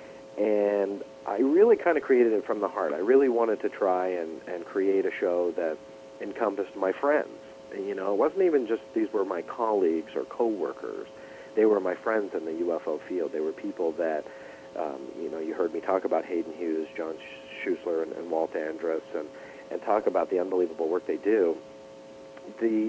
And I really kind of created it from the heart. I really wanted to try and, and create a show that encompassed my friends. And, you know, it wasn't even just these were my colleagues or coworkers. They were my friends in the U F O field. They were people that, um, you know, you heard me talk about Hayden Hughes, John Schuessler, and, and Walt Andrus, and, and talk about the unbelievable work they do. The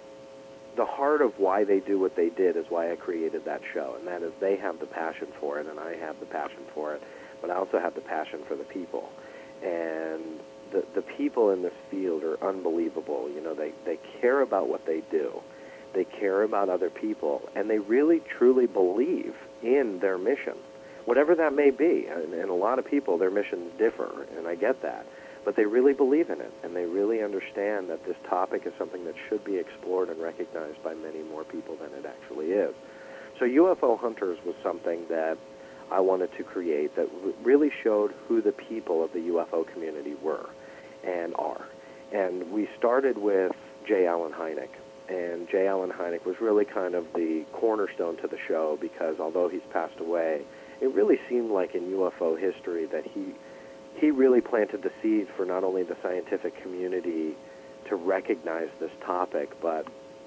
the heart of why they do what they did is why I created that show, and that is they have the passion for it, and I have the passion for it, but I also have the passion for the people. And the the people in this field are unbelievable. You know, they, they care about what they do. They care about other people, and they really, truly believe in their mission, whatever that may be. And, and a lot of people, their missions differ, and I get that. But they really believe in it, and they really understand that this topic is something that should be explored and recognized by many more people than it actually is. So U F O Hunters was something that I wanted to create that really showed who the people of the U F O community were and are. And we started with J. Allen Hynek. and J. Allen Hynek was really kind of the cornerstone to the show because although he's passed away, it really seemed like in U F O history that he he really planted the seeds for not only the scientific community to recognize this topic, but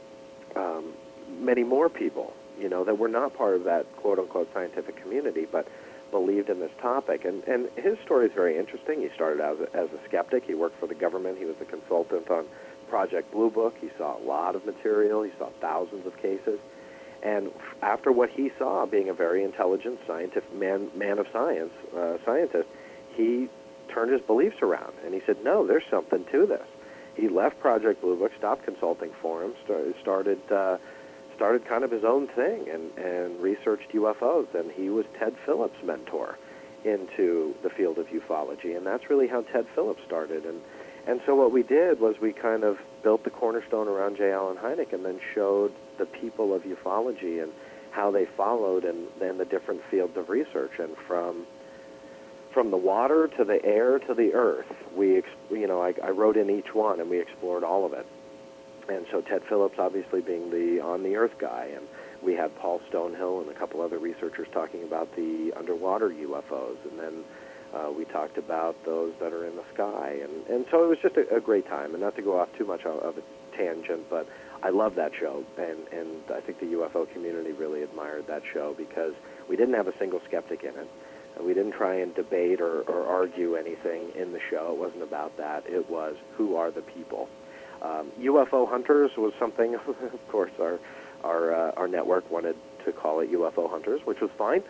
um, many more people, you know, that were not part of that quote-unquote scientific community, but believed in this topic. And, and his story is very interesting. He started out as a, as a skeptic. He worked for the government. He was a consultant on Project Blue Book. He saw a lot of material. He saw thousands of cases. And after what he saw, being a very intelligent scientific man, man of science, uh, scientist, he turned his beliefs around. And he said, no, there's something to this. He left Project Blue Book, stopped consulting for him, started started, uh, started kind of his own thing and, and researched U F Os. And he was Ted Phillips' mentor into the field of ufology. And that's really how Ted Phillips started. And, and so what we did was we kind of built the cornerstone around J. Allen Hynek and then showed the people of ufology and how they followed and then the different fields of research. And from from the water to the air to the earth, we, ex- you know, I, I wrote in each one and we explored all of it. And so Ted Phillips obviously being the on-the-earth guy, and we had Paul Stonehill and a couple other researchers talking about the underwater U F Os, and then uh, we talked about those that are in the sky. And, and so it was just a, a great time, and not to go off too much of a tangent, but I love that show, and, and I think the U F O community really admired that show because we didn't have a single skeptic in it. We didn't try and debate or, or argue anything in the show. It wasn't about that. It was, who are the people? Um, U F O Hunters was something, of course, our our uh, our network wanted to call it U F O Hunters, which was fine.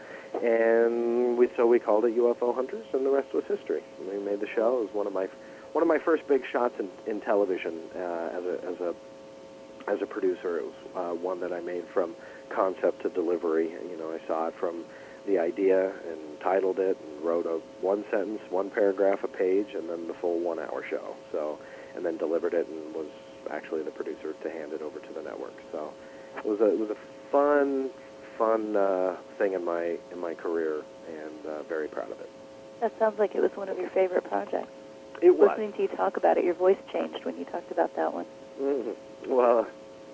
And we so we called it U F O Hunters, and the rest was history. And we made the show. It was one of my one of my first big shots in, in television uh, as a as a as a producer. It was uh, one that I made from concept to delivery. You know, I saw it from the idea and titled it and wrote a one sentence, one paragraph a page, and then the full one hour show. So, and then delivered it and was actually the producer to hand it over to the network. So it was a, it was a fun, fun uh, thing in my in my career, and uh, very proud of it. That sounds like it was one of your favorite projects. It was. Listening to you talk about it, your voice changed when you talked about that one. Mm-hmm. Well,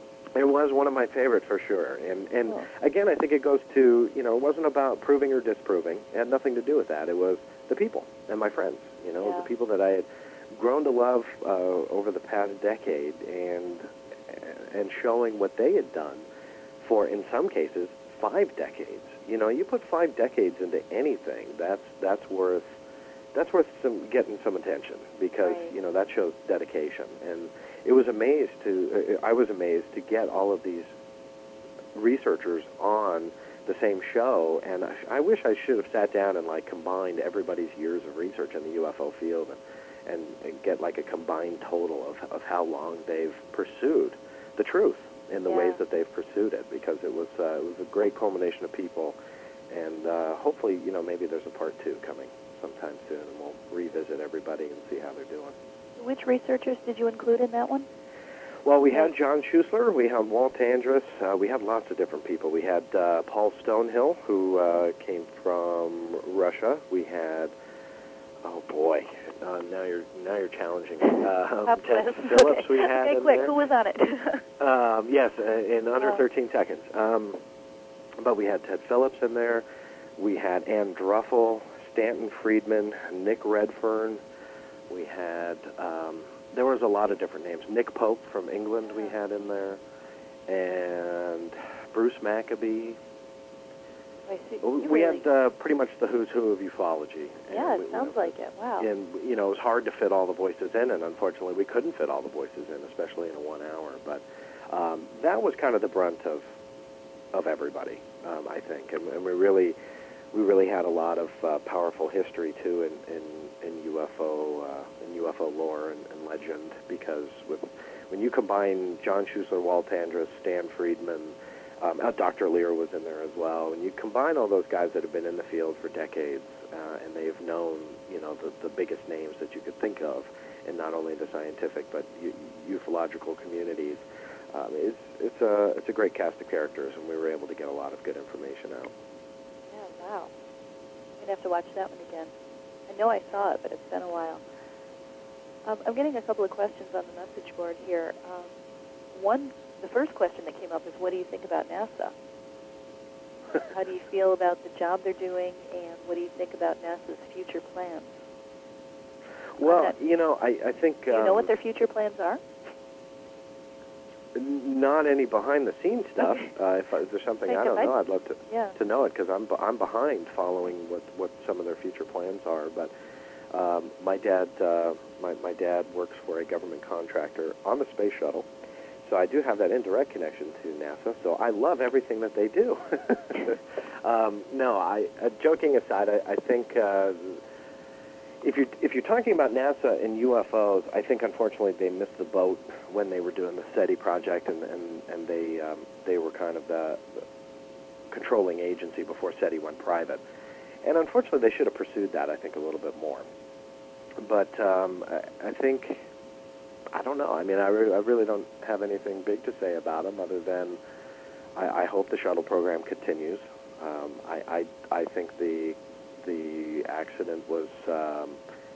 it was one of my favorites for sure. And and oh. again, I think it goes to, you know, it wasn't about proving or disproving. It had nothing to do with that. It was the people and my friends, you know, yeah. the people that I had grown to love uh, over the past decade, and and showing what they had done for, in some cases, five decades. You know, you put five decades into anything, that's that's worth that's worth some getting some attention, because right. you know, that shows dedication. And it was amazed to I was amazed to get all of these researchers on the same show, and I, I wish I should have sat down and like combined everybody's years of research in the U F O field and and, and get like a combined total of of how long they've pursued the truth in the yeah. ways that they've pursued it, because it was uh, it was a great culmination of people, and uh, hopefully, you know, maybe there's a part two coming sometime soon, and we'll revisit everybody and see how they're doing. Which researchers did you include in that one? Well, we had John Schuessler, we had Walt Andrus, uh, we had lots of different people. We had uh, Paul Stonehill, who uh, came from Russia. We had, oh boy, uh, now you're now you're challenging me. Uh, Ted Phillips, okay. we had okay, in quick, there. who was on it? um, yes, uh, in under oh. thirteen seconds. Um, but we had Ted Phillips in there. We had Ann Druffel, Stanton Friedman, Nick Redfern. We had, um, there was a lot of different names. Nick Pope from England we had in there, and Bruce Maccabee. I see. We really... had uh, pretty much the who's who of ufology. Yeah, and it we, sounds you know, like it. Wow. And, you know, it was hard to fit all the voices in, and unfortunately we couldn't fit all the voices in, especially in a one hour. But um, that was kind of the brunt of of everybody, um, I think. And, and we really we really had a lot of uh, powerful history, too, in, in, in U F O uh, in U F O lore and, and legend, because with when you combine John Schuessler, Walt Andrus, Stan Friedman, Um, uh, Doctor Lear was in there as well, and you combine all those guys that have been in the field for decades, uh, and they've known, you know, the, the biggest names that you could think of in not only the scientific but u- ufological communities. Um, it's it's a it's a great cast of characters, and we were able to get a lot of good information out. Yeah, wow. I'm gonna have to watch that one again. I know I saw it, but it's been a while. Um, I'm getting a couple of questions on the message board here. Um, one the first question that came up is, what do you think about NASA? How do you feel about the job they're doing, and what do you think about NASA's future plans? Well, that, you know, I, I think... Do you um, know what their future plans are? Not any behind-the-scenes stuff. uh, if, if there's something Think I don't I, know, I'd love to yeah. to know it, because I'm I'm behind following what, what some of their future plans are. But um, my dad uh, my my dad works for a government contractor on the space shuttle, so I do have that indirect connection to NASA. So I love everything that they do. um, no, I uh, joking aside, I, I think. Uh, If you're, if you're talking about NASA and U F Os, I think, unfortunately, they missed the boat when they were doing the SETI project, and, and, and they, um, they were kind of the, the controlling agency before SETI went private. And unfortunately, they should have pursued that, I think, a little bit more. But um, I, I think, I don't know. I mean, I, re- I really don't have anything big to say about them other than I, I hope the shuttle program continues. Um, I, I, I think the... The accident was, um,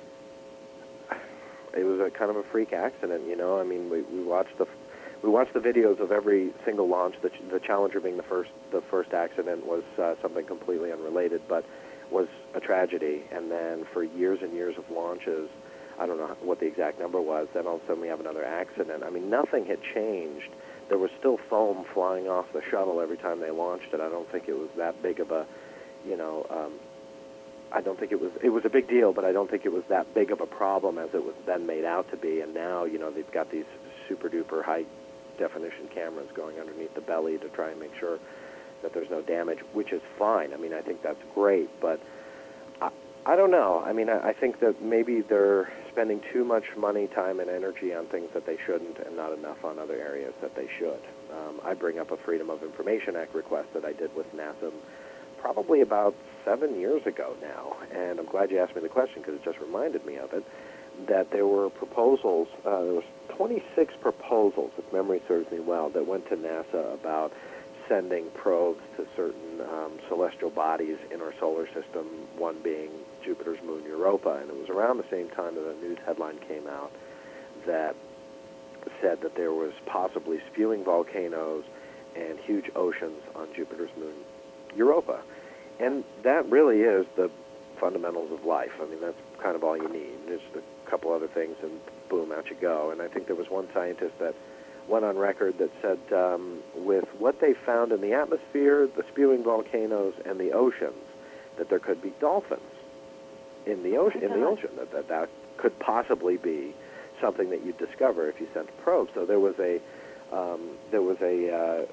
it was a kind of a freak accident, you know. I mean, we, we watched the we watched the videos of every single launch. The, the Challenger being the first the first accident was uh, something completely unrelated, but was a tragedy. And then for years and years of launches, I don't know what the exact number was. Then all of a sudden we have another accident. I mean, nothing had changed. There was still foam flying off the shuttle every time they launched it. I don't think it was that big of a, you know. Um, I don't think it was, it was a big deal, but I don't think it was that big of a problem as it was then made out to be. And now, you know, they've got these super-duper high-definition cameras going underneath the belly to try and make sure that there's no damage, which is fine. I mean, I think that's great, but I, I don't know. I mean, I, I think that maybe they're spending too much money, time, and energy on things that they shouldn't, and not enough on other areas that they should. Um, I bring up a Freedom of Information Act request that I did with NASA probably about seven years ago now, and I'm glad you asked me the question because it just reminded me of it, that there were proposals, uh, there was twenty-six proposals, if memory serves me well, that went to NASA about sending probes to certain um, celestial bodies in our solar system, one being Jupiter's moon Europa, and it was around the same time that a news headline came out that said that there was possibly spewing volcanoes and huge oceans on Jupiter's moon Europa. And that really is the fundamentals of life. I mean, that's kind of all you need. There's a couple other things, and boom, out you go. And I think there was one scientist that went on record that said um, with what they found in the atmosphere, the spewing volcanoes, and the oceans, that there could be dolphins in the ocean. In the ocean, that, that that could possibly be something that you'd discover if you sent a probe. So there was a um, there was a uh,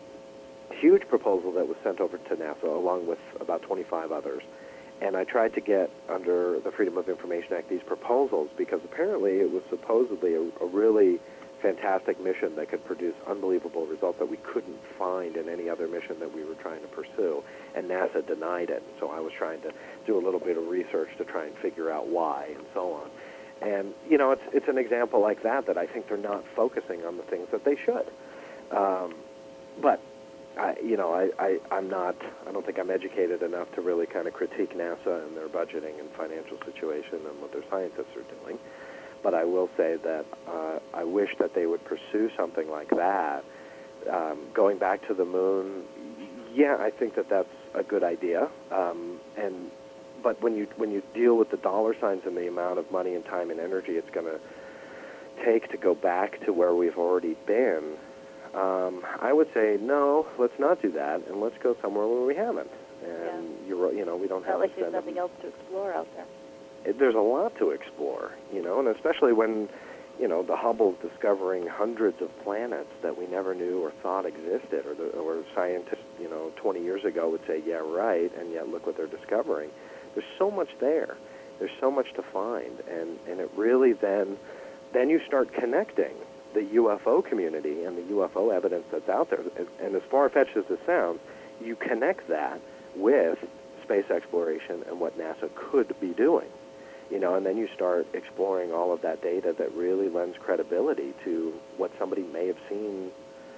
huge proposal that was sent over to NASA along with about twenty-five others. And I tried to get under the Freedom of Information Act these proposals because apparently it was supposedly a, a really fantastic mission that could produce unbelievable results that we couldn't find in any other mission that we were trying to pursue. And NASA denied it. So I was trying to do a little bit of research to try and figure out why and so on. And, you know, it's it's an example like that that I think they're not focusing on the things that they should. Um, but I, you know, I, I, I'm not, I don't think I'm educated enough to really kind of critique NASA and their budgeting and financial situation and what their scientists are doing. But I will say that uh, I wish that they would pursue something like that. Um, going back to the moon, yeah, I think that that's a good idea. Um, and but when you when you deal with the dollar signs and the amount of money and time and energy it's going to take to go back to where we've already been, Um, I would say, no, let's not do that, and let's go somewhere where we haven't. And, yeah. you're, you know, we don't Not have like to there's send nothing them. else to explore out there. It, there's a lot to explore, you know, and especially when, you know, the Hubble's discovering hundreds of planets that we never knew or thought existed, or, the, or scientists, you know, twenty years ago would say, yeah, right, and yet look what they're discovering. There's so much there. There's so much to find, and, and it really then, then you start connecting the U F O community and the U F O evidence that's out there. And as far-fetched as this sounds, you connect that with space exploration and what NASA could be doing. You know, and then you start exploring all of that data that really lends credibility to what somebody may have seen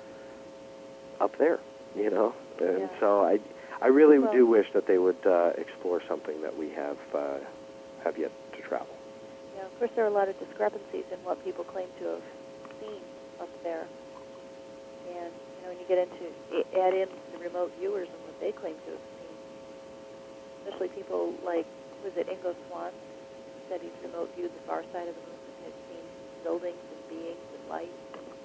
up there, you know. And yeah. so I I really well, do wish that they would uh, explore something that we have uh, have yet to travel. Yeah, of course there are a lot of discrepancies in what people claim to have seen up there. get into, add in the remote viewers and what they claim to have seen. Especially people like, was it Ingo Swann, said he's remote viewed the far side of the moon and had seen buildings and beings and light.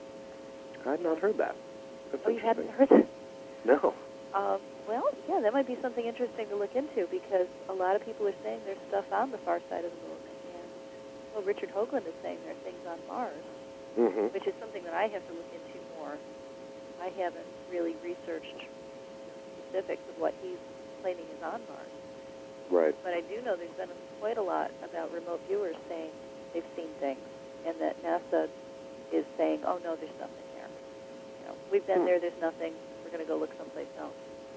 I'd not heard that. That's oh, you interesting. hadn't heard that? No. Um, well, yeah, that might be something interesting to look into because a lot of people are saying there's stuff on the far side of the moon. And well, Richard Hoagland is saying there are things on Mars, mm-hmm. which is something that I have to look into more. I haven't really researched specifics of what he's claiming is on Mars. Right. But I do know there's been quite a lot about remote viewers saying they've seen things, and that NASA is saying, oh, no, there's nothing there. You know, we've been hmm. there, there's nothing, we're going to go look someplace else.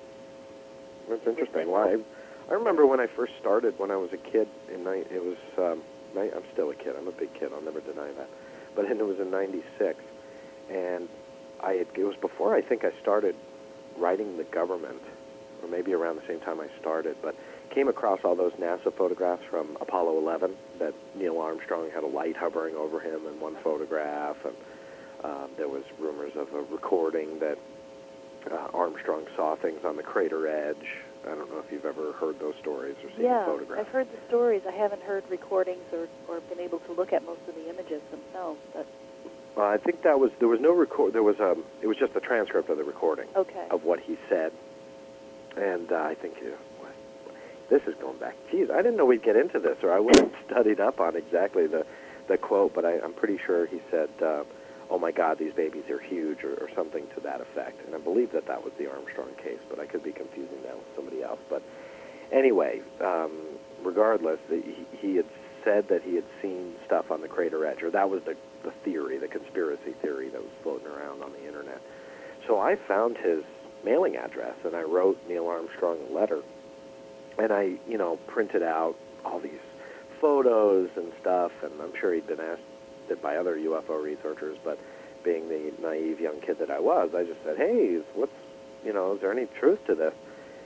That's interesting. Well, I, I remember when I first started, when I was a kid, in ni- it was, um, ni- I'm still a kid, I'm a big kid, I'll never deny that, but it was in ninety-six, and I had, it was before I think I started writing the government, or maybe around the same time I started, but came across all those NASA photographs from Apollo eleven, that Neil Armstrong had a light hovering over him in one photograph, and uh, there was rumors of a recording that uh, Armstrong saw things on the crater edge. I don't know if you've ever heard those stories or seen yeah, the photographs. I've heard the stories. I haven't heard recordings or, or been able to look at most of the images themselves, but... Uh, I think that was, there was no record, there was a, it was just a transcript of the recording okay. of what he said, and uh, I think, uh, this is going back. Geez, I didn't know we'd get into this, or I would have studied up on exactly the, the quote, but I, I'm pretty sure he said, uh, oh my God, these babies are huge, or, or something to that effect. And I believe that that was the Armstrong case, but I could be confusing that with somebody else. But anyway, um, regardless, he, he had said that he had seen stuff on the crater edge, or that was the, the theory, the conspiracy theory that was floating around on the internet. So I found his mailing address, and I wrote Neil Armstrong a letter. And I, you know, printed out all these photos and stuff, and I'm sure he'd been asked it by other U F O researchers, but being the naive young kid that I was, I just said, hey, what's, you know, is there any truth to this?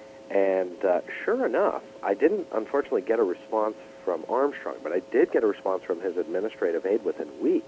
And uh, sure enough, I didn't, unfortunately, get a response from Armstrong, but I did get a response from his administrative aide within weeks.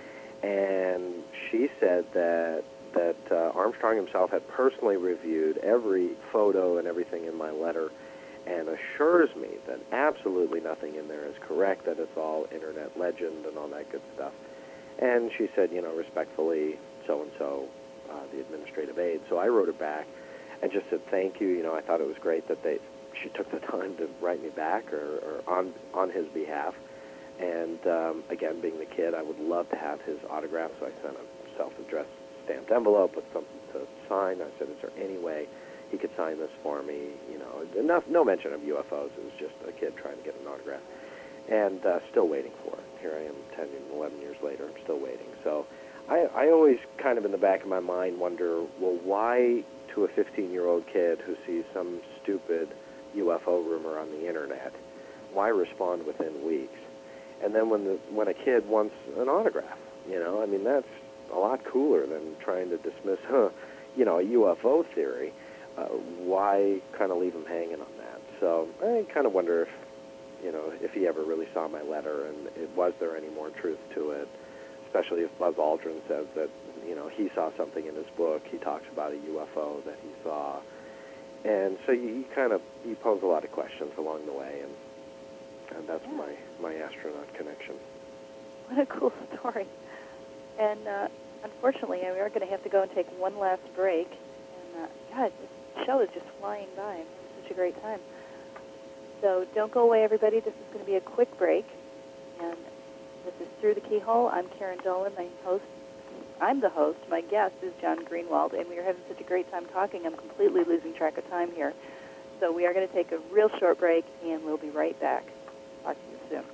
And she said that that uh, Armstrong himself had personally reviewed every photo and everything in my letter, and assures me that absolutely nothing in there is correct, that it's all internet legend and all that good stuff. And she said, you know, respectfully, so-and-so, uh, the administrative aide. So I wrote her back and just said, thank you. You know, I thought it was great that they, she took the time to write me back, or, or on, on his behalf. And, um, again, being the kid, I would love to have his autograph, so I sent a self-addressed stamped envelope with something to sign. I said, is there any way he could sign this for me? You know, enough, no mention of U F Os. It was just a kid trying to get an autograph. And uh, still waiting for it. Here I am ten, eleven years later. I'm still waiting. So I, I always kind of in the back of my mind wonder, well, why to a fifteen-year-old kid who sees some stupid U F O rumor on the internet, why respond within weeks? And then when the when a kid wants an autograph, you know, I mean, that's a lot cooler than trying to dismiss, huh, you know, a U F O theory. Uh, why kind of leave him hanging on that? So I kind of wonder if, you know, if he ever really saw my letter, and it, was there any more truth to it, especially if Buzz Aldrin says that, you know, he saw something in his book. He talks about a U F O that he saw. And so he kind of, he posed a lot of questions along the way, and, and that's yeah. my, my astronaut connection. What a cool story. And uh, unfortunately, we are going to have to go and take one last break. And, uh, God, this show is just flying by. I'm having such a great time. So don't go away, everybody. This is going to be a quick break. And this is Through the Keyhole. I'm Karen Dolan, my host. I'm the host. My guest is John Greenwald, and we are having such a great time talking. I'm completely losing track of time here. So we are going to take a real short break, and we'll be right back. Talk to you soon.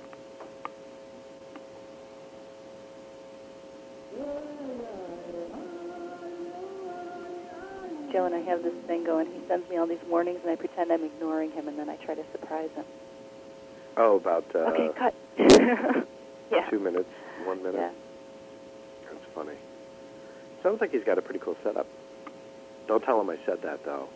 Joe and I have this thing going. He sends me all these warnings, and I pretend I'm ignoring him, and then I try to surprise him. Oh, about uh, okay, cut. yeah. Two minutes, one minute. Yeah. That's funny. Sounds like he's got a pretty cool setup. Don't tell him I said that, though.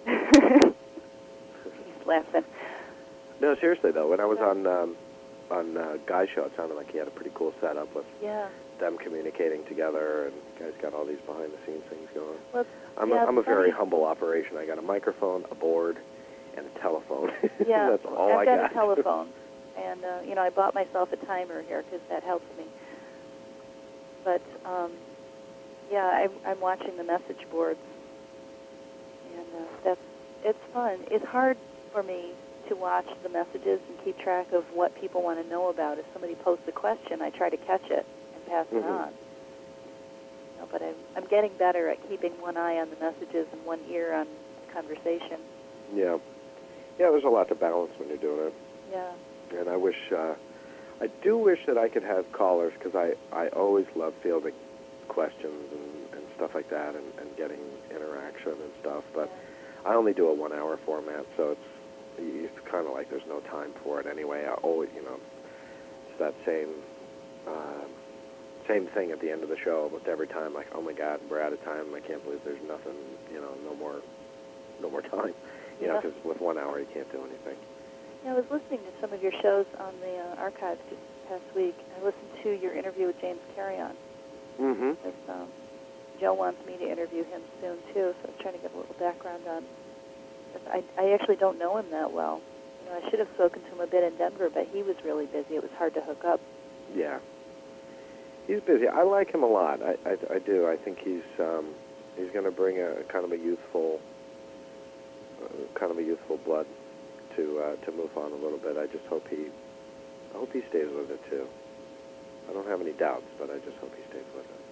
He's laughing. No, seriously though. When I was on um, on uh, Guy's show, it sounded like he had a pretty cool setup with yeah. them communicating together, and you guys got all these behind-the-scenes things going. Well, I'm, yeah, a, I'm a very funny. humble operation. I got a microphone, a board, and a telephone. Yeah, That's all I've I got, got. a telephone, and uh, you know, I bought myself a timer here because that helps me. But um, yeah, I'm, I'm watching the message boards, and uh, that's it's fun. It's hard for me to watch the messages and keep track of what people want to know about. If somebody posts a question, I try to catch it and pass it Mhm. on. You know, but I'm I'm getting better at keeping one eye on the messages and one ear on the conversation. Yeah. Yeah, there's a lot to balance when you're doing it. Yeah. And I wish, uh, I do wish that I could have callers, because I, I always love fielding questions and, and stuff like that, and, and getting interaction and stuff. But I only do a one-hour format, so it's it's kind of like there's no time for it anyway. I always, you know, it's that same uh, same thing at the end of the show. Almost every time, like, oh my God, we're out of time. I can't believe there's nothing, you know, no more, no more time. You know, Yeah. because with one hour you can't do anything. Yeah, I was listening to some of your shows on the uh, archives just this past week. I listened to your interview with James Carrion. Mm-hmm. Because, um, Joe wants me to interview him soon, too, so I was trying to get a little background on. I, I actually don't know him that well. You know, I should have spoken to him a bit in Denver, but he was really busy. It was hard to hook up. Yeah. He's busy. I like him a lot. I, I, I do. I think he's um, he's going to bring a kind of a youthful, uh, kind of a youthful blood to uh, to move on a little bit. I just hope he, I hope he stays with it too. I don't have any doubts, but I just hope he stays with it.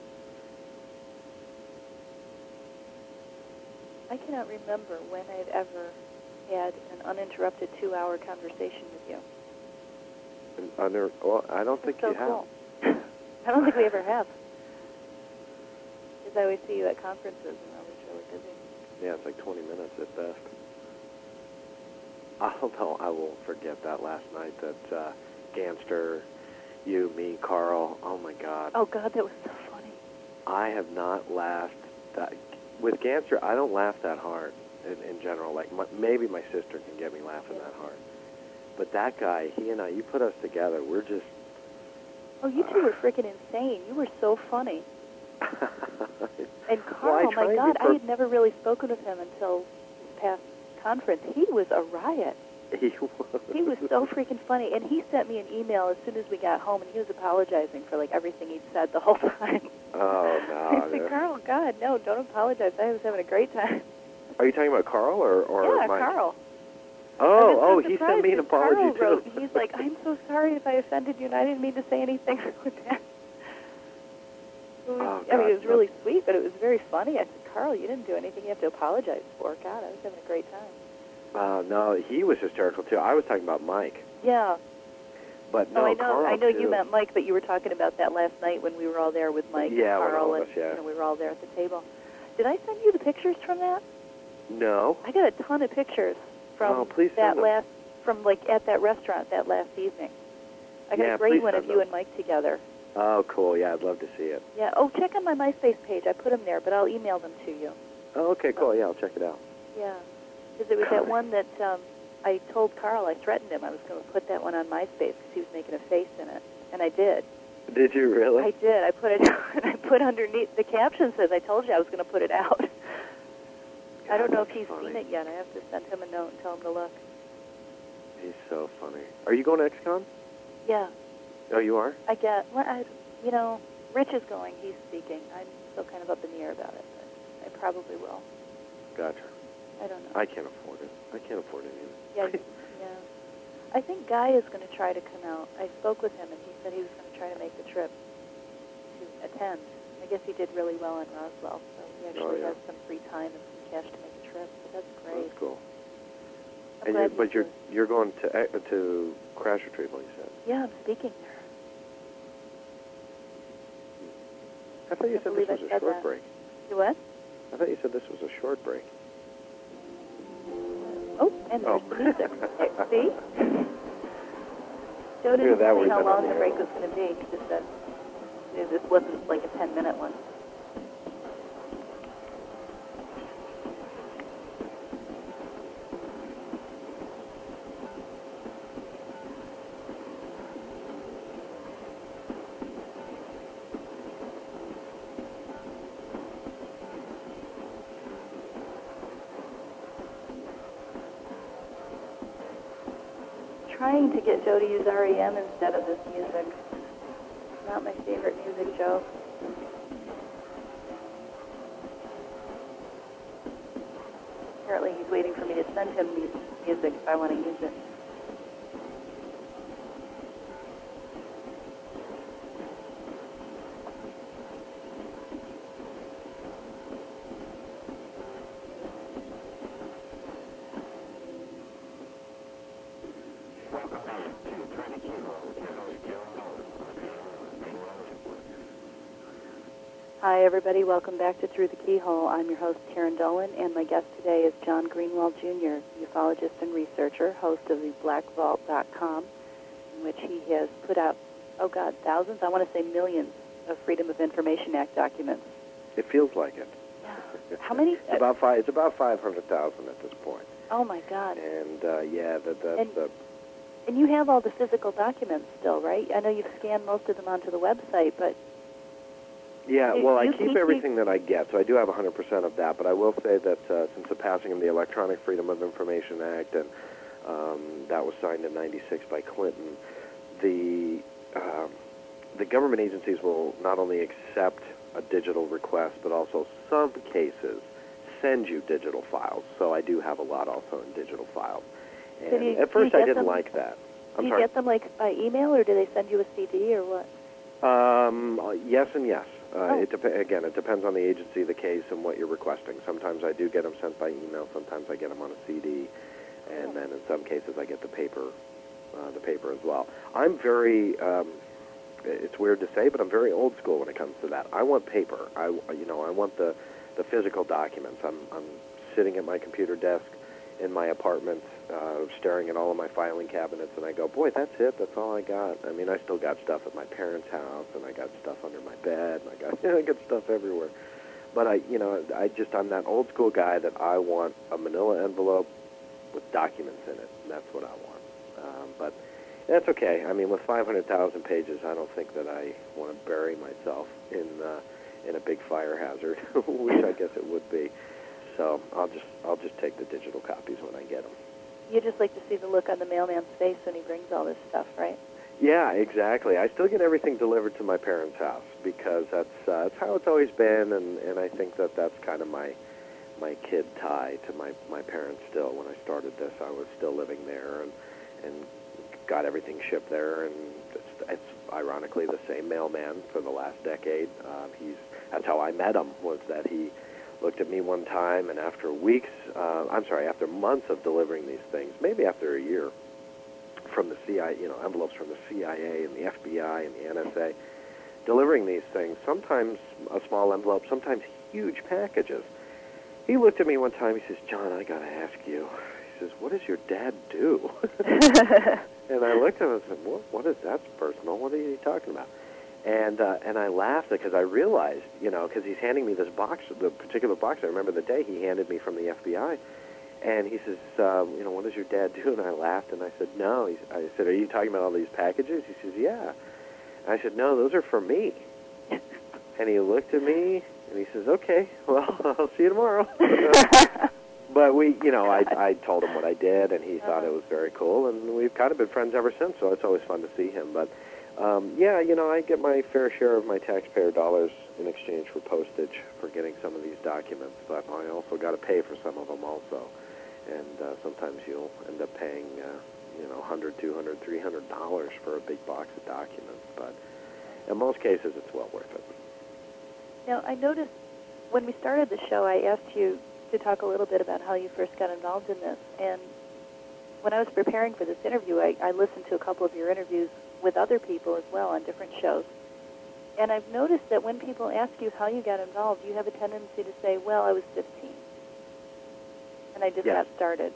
I cannot remember when I've ever had an uninterrupted two-hour conversation with you. And under, well, I don't think That's so you have. cool. I don't think we ever have. Because I always see you at conferences, and I was really busy. Yeah, it's like twenty minutes at best. I'll know I will forget that last night that uh, Ganster, you, me, Carl, oh my God. Oh, God, that was so funny. I have not laughed that, with Ganster, I don't laugh that hard in, in general. Like, my, maybe my sister can get me laughing that hard. But that guy, he and I, you put us together, we're just... Oh, you two were freaking insane. You were so funny. And Carl, well, my God, per- I had never really spoken with him until this past conference. He was a riot. He was. He was so freaking funny. And he sent me an email as soon as we got home, and he was apologizing for, like, everything he'd said the whole time. Oh, no. I said, Carl, God, no, don't apologize. I was having a great time. Are you talking about Carl or, or yeah, Mike? Carl. Oh, so oh, he sent me an apology, Carl too. Wrote, he's like, I'm so sorry if I offended you, and I didn't mean to say anything with that. It was, Oh, I mean, God, it was no. really sweet, but it was very funny. I said, Carl, you didn't do anything you have to apologize for. God, I was having a great time. Uh, no, he was hysterical, too. I was talking about Mike. Yeah. But no, oh, I know. Carl, I know too. you meant Mike, but you were talking about that last night when we were all there with Mike Yeah, and with Carl, all of and us, yeah. you know, we were all there at the table. Did I send you the pictures from that? No. I got a ton of pictures from Oh, please that send them. last, from like at that restaurant that last evening. I got Yeah, a great please one of send you them. and Mike together. Oh, cool. Yeah, I'd love to see it. Yeah. Oh, check on my MySpace page. I put them there, but I'll email them to you. Oh, okay, cool. Yeah, I'll check it out. Yeah. Because it was that one that um, I told Carl, I threatened him I was going to put that one on MySpace because he was making a face in it. And I did. Did you really? I did. I put it and I put underneath, the caption says, I told you I was going to put it out. God, I don't know if that's he's funny. seen it yet. I have to send him a note and tell him to look. He's so funny. Are you going to XCon? Yeah. Oh, you are? I get, well, I, you know, Rich is going. He's speaking. I'm still kind of up in the air about it, but I probably will. Gotcha. I don't know. I can't afford it. I can't afford it either. Yeah, yeah. I think Guy is going to try to come out. I spoke with him, and he said he was going to try to make the trip to attend. I guess he did really well in Roswell, so he actually yeah. has some free time and some cash to make a trip. So that's great. That's cool. I'm And glad you're, but he's you're doing- you're going to uh, to crash retrieval, you said. Yeah, I'm speaking there. I thought you can't said this believe I was a said short that. break. You what? I thought you said this was a short break. Oh, and there's Oh. music. There, see? Joe Look didn't at that, say we've how been on long the the air. break was going to be. He just said you know, this wasn't like a ten-minute one. trying to get Joe to use R E M instead of this music. Not my favorite music, Joe. Apparently he's waiting for me to send him mu- music if I want to use it. Hi, everybody. Welcome back to Through the Keyhole. I'm your host, Karen Dolan, and my guest today is John Greenwald, Junior, ufologist and researcher, host of the black vault dot com, in which he has put out, oh, God, thousands, I want to say millions of Freedom of Information Act documents. It feels like it. How many? It's about five. It's about five hundred thousand at this point. Oh, my God. And uh, yeah, the the, And- the And you have all the physical documents still, right? I know you've scanned most of them onto the website, but... yeah. You- Well, I you keep keep everything that I get, so I do have one hundred percent of that. But I will say that uh, since the passing of the Electronic Freedom of Information Act, and um, that was signed in ninety-six by Clinton, the um, the government agencies will not only accept a digital request, but also some cases send you digital files. So I do have a lot also in digital files. And So do you- at do you first I get didn't them- like that. I'm Do you sorry. get them, like, by email, or do they send you a C D, or what? Um, uh, yes and yes. Uh, Oh. it dep- again, it depends on the agency, the case, and what you're requesting. Sometimes I do get them sent by email. Sometimes I get them on a C D, and then in some cases I get the paper, uh, the paper as well. I'm very. Um, it's weird to say, but I'm very old school when it comes to that. I want paper. I, you know, I want the, the physical documents. I'm, I'm sitting at my computer desk in my apartment, uh, staring at all of my filing cabinets, and I go, boy, that's it. That's all I got. I mean, I still got stuff at my parents' house, and I got stuff under my bed, and I got, I got stuff everywhere. But I, you know, I just, I'm that old school guy that I want a manila envelope with documents in it, and that's what I want. Um, but that's okay. I mean, with five hundred thousand pages, I don't think that I want to bury myself in uh, in a big fire hazard, which I guess it would be. So I'll just I'll just take the digital copies when I get them. You just like to see the look on the mailman's face when he brings all this stuff, right? Yeah, exactly. I still get everything delivered to my parents' house because that's uh, that's how it's always been, and, and I think that that's kind of my my kid tie to my, my parents still. When I started this, I was still living there and and got everything shipped there, and it's, it's ironically the same mailman for the last decade. Um, he's that's how I met him, was that he looked at me one time, and after weeks, uh, I'm sorry, after months of delivering these things, maybe after a year, from the C I A, you know, envelopes from the C I A and the F B I and the N S A, delivering these things, sometimes a small envelope, sometimes huge packages. He looked at me one time, he says, John, I got to ask you. He says, what does your dad do? And I looked at him and said, what, what is that personal? What are you talking about? And uh, and I laughed because I realized, you know, because he's handing me this box, the particular box. I remember the day he handed me from the F B I. And he says, uh, you know, what does your dad do? And I laughed, and I said, no. He, I said, are you talking about all these packages? He says, yeah. And I said, no, those are for me. And he looked at me, and he says, okay, well, I'll see you tomorrow. But we, you know, I, I told him what I did, and he thought it was very cool, and we've kind of been friends ever since, so it's always fun to see him. But, um, yeah, you know, I get my fair share of my taxpayer dollars in exchange for postage for getting some of these documents, but I also got to pay for some of them also. And uh, sometimes you'll end up paying, uh, you know, one hundred dollars, two hundred dollars, three hundred dollars for a big box of documents. But in most cases, it's well worth it. Now, I noticed when we started the show, I asked you to talk a little bit about how you first got involved in this. And when I was preparing for this interview, I, I listened to a couple of your interviews with other people as well on different shows. And I've noticed that when people ask you how you got involved, you have a tendency to say, well, I was fifteen. And I just Yes. got started.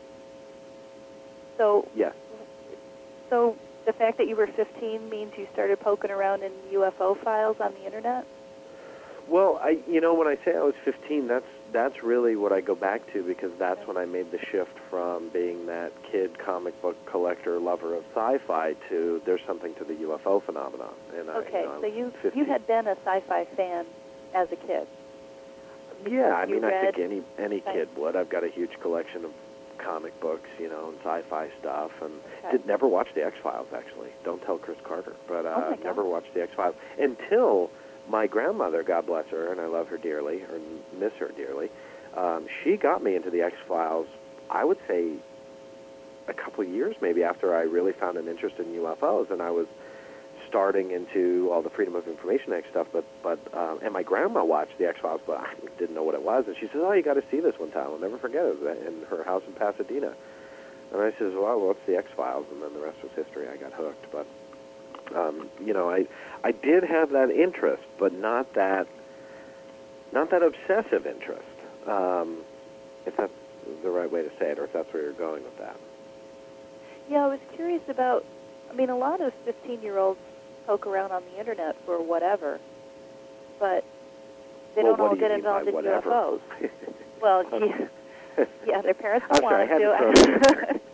So, Yes. so the fact that you were fifteen means you started poking around in U F O files on the Internet? Well, I, you know, when I say I was fifteen, that's that's really what I go back to, because that's when I made the shift from being that kid comic book collector, lover of sci-fi, to there's something to the U F O phenomenon. And Okay, I, you know, so you fifteen. you had been a sci-fi fan as a kid. Yeah, I you mean, I read think any any sci- kid would. I've got a huge collection of comic books, you know, and sci-fi stuff, and Okay. did never watch the X-Files, actually. Don't tell Chris Carter, but uh, Oh, my never God. watched the X-Files until my grandmother, God bless her, and I love her dearly, or miss her dearly, um, she got me into the X-Files, I would say, a couple of years maybe after I really found an interest in U F Os, and I was starting into all the Freedom of Information Act stuff, but, but um, and my grandma watched the X-Files, but I didn't know what it was, and she says, oh, you got to see this one time. I'll never forget it. It was in her house in Pasadena. And I says, well, what's the X-Files? And then the rest was history. I got hooked. But, um, you know, I I did have that interest, but not that, not that obsessive interest, um, if that's the right way to say it, or if that's where you're going with that. Yeah, I was curious about, I mean, a lot of fifteen-year-olds poke around on the Internet for whatever, but they Well, don't what all do you get mean by involved in whatever? U F Os. Well, yeah, yeah, their parents don't I'm sorry, want I them had to to.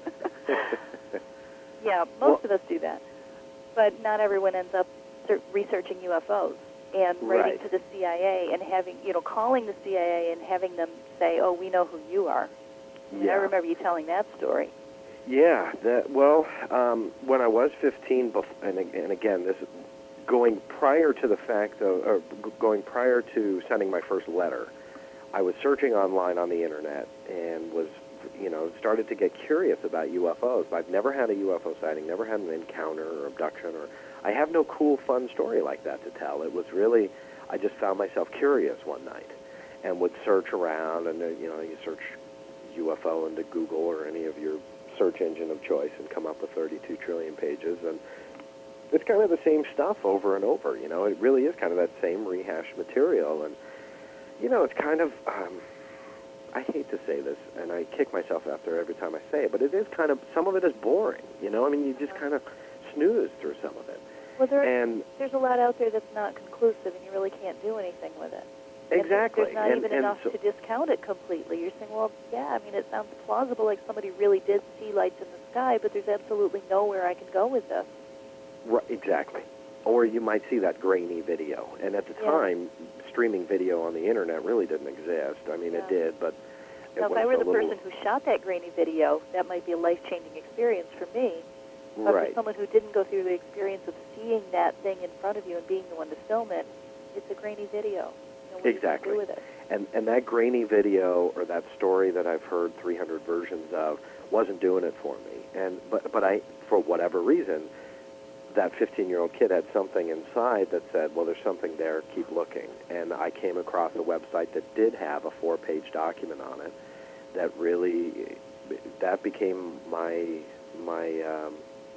Yeah, most Well- of us do that. But not everyone ends up ser- researching U F Os and writing Right. to the C I A and having, you know, calling the C I A and having them say, oh, we know who you are. I mean, Yeah. I remember you telling that story. Yeah, that, well, um, when I was fifteen, bef- and, and again, this is going prior to the fact of, or g- going prior to sending my first letter, I was searching online on the Internet and was, you know, started to get curious about U F Os. I've never had a U F O sighting, never had an encounter or abduction, or I have no cool, fun story like that to tell. It was really, I just found myself curious one night and would search around, and, uh, you know, you search U F O into Google or any of your search engine of choice and come up with thirty-two trillion pages, and it's kind of the same stuff over and over. You know, it really is kind of that same rehashed material, and you know, it's kind of um, I hate to say this, and I kick myself after every time I say it, but it is kind of, some of it is boring. You know, I mean, you just kind of snooze through some of it. Well, there, And there's a lot out there that's not conclusive, and you really can't do anything with it. And exactly, there's not and, even and enough so, to discount it completely. You're saying, well, yeah, I mean, it sounds plausible, like somebody really did see lights in the sky, but there's absolutely nowhere I can go with this. right, exactly. Or you might see that grainy video, and at the Yeah. time, streaming video on the internet really didn't exist. I mean, Yeah. it did, but it Now, if was I were a the little, person who shot that grainy video, that might be a life-changing experience for me. But right. for someone who didn't go through the experience of seeing that thing in front of you and being the one to film it, it's a grainy video. You know, what Exactly. do you do with it? And and that grainy video or that story that I've heard three hundred versions of wasn't doing it for me. And but but I, for whatever reason, that fifteen-year-old kid had something inside that said, well, there's something there, keep looking. And I came across a website that did have a four-page document on it that really, that became my my um,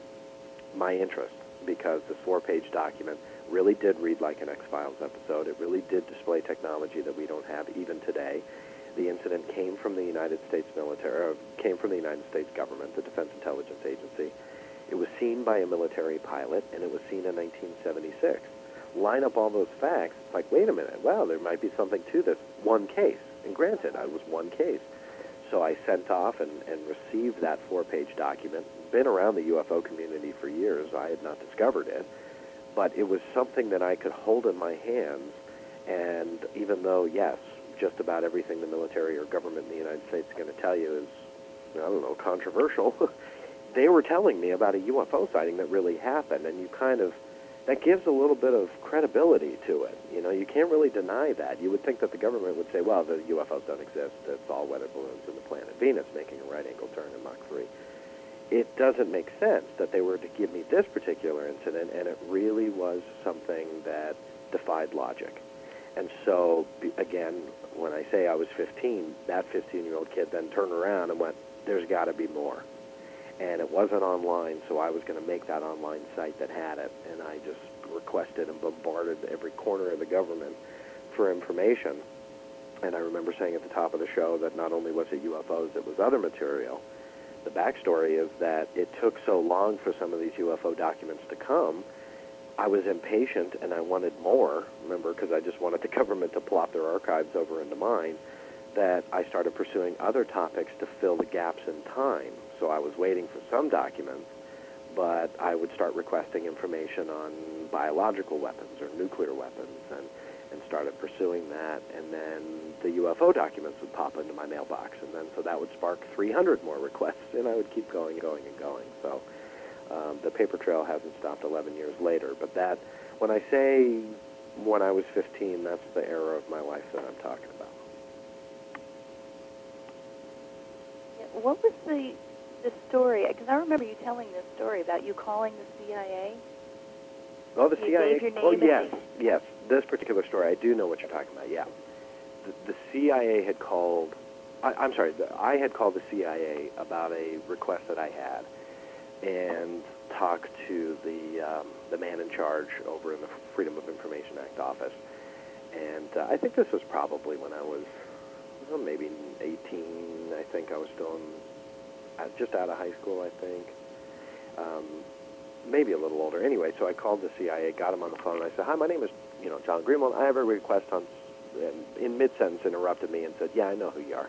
my interest, because this four-page document really did read like an X-Files episode. It really did display technology that we don't have even today. The incident came from the United States military, or came from the United States government, the Defense Intelligence Agency. It was seen by a military pilot, and it was seen in nineteen seventy-six. Line up all those facts, it's like, wait a minute, well, there might be something to this one case. And granted, I was one case. So I sent off and, and received that four-page document. Been around the U F O community for years. I had not discovered it. But it was something that I could hold in my hands, and even though, yes, just about everything the military or government in the United States is going to tell you is, I don't know, controversial, they were telling me about a U F O sighting that really happened, and you kind of, that gives a little bit of credibility to it. You know, you can't really deny that. You would think that the government would say, well, the U F Os don't exist. It's all weather balloons and the planet Venus making a right-angle turn in Mach three. It doesn't make sense that they were to give me this particular incident, and it really was something that defied logic. And so, again, when I say I was fifteen, that fifteen-year-old kid then turned around and went, there's got to be more. And it wasn't online, so I was going to make that online site that had it, and I just requested and bombarded every corner of the government for information. And I remember saying at the top of the show that not only was it U F Os, it was other material. The backstory is that it took so long for some of these U F O documents to come. I was impatient and I wanted more, remember, because I just wanted the government to plop their archives over into mine, that I started pursuing other topics to fill the gaps in time. So I was waiting for some documents, but I would start requesting information on biological weapons or nuclear weapons, and, and started pursuing that, and then the U F O documents would pop into my mailbox, and then so that would spark three hundred more requests, and I would keep going and going and going. So um, the paper trail hasn't stopped eleven years later, but that, when I say when I was fifteen, that's the era of my life that I'm talking about. Yeah, what was the the story? Because I remember you telling this story about you calling the C I A. Oh, the You C I A. gave your name Oh, and yes, they- yes. This particular story, I do know what you're talking about. Yeah, the, the C I A had called. I, I'm sorry, the, I had called the C I A about a request that I had, and talked to the um, the man in charge over in the Freedom of Information Act office. And uh, I think this was probably when I was well, maybe eighteen. I think I was still in, uh, just out of high school, I think. Um, maybe a little older. Anyway, so I called the C I A, got him on the phone, and I said, "Hi, my name is, you know, John Greenwald. I have a request on," and in mid-sentence interrupted me and said, "Yeah, I know who you are."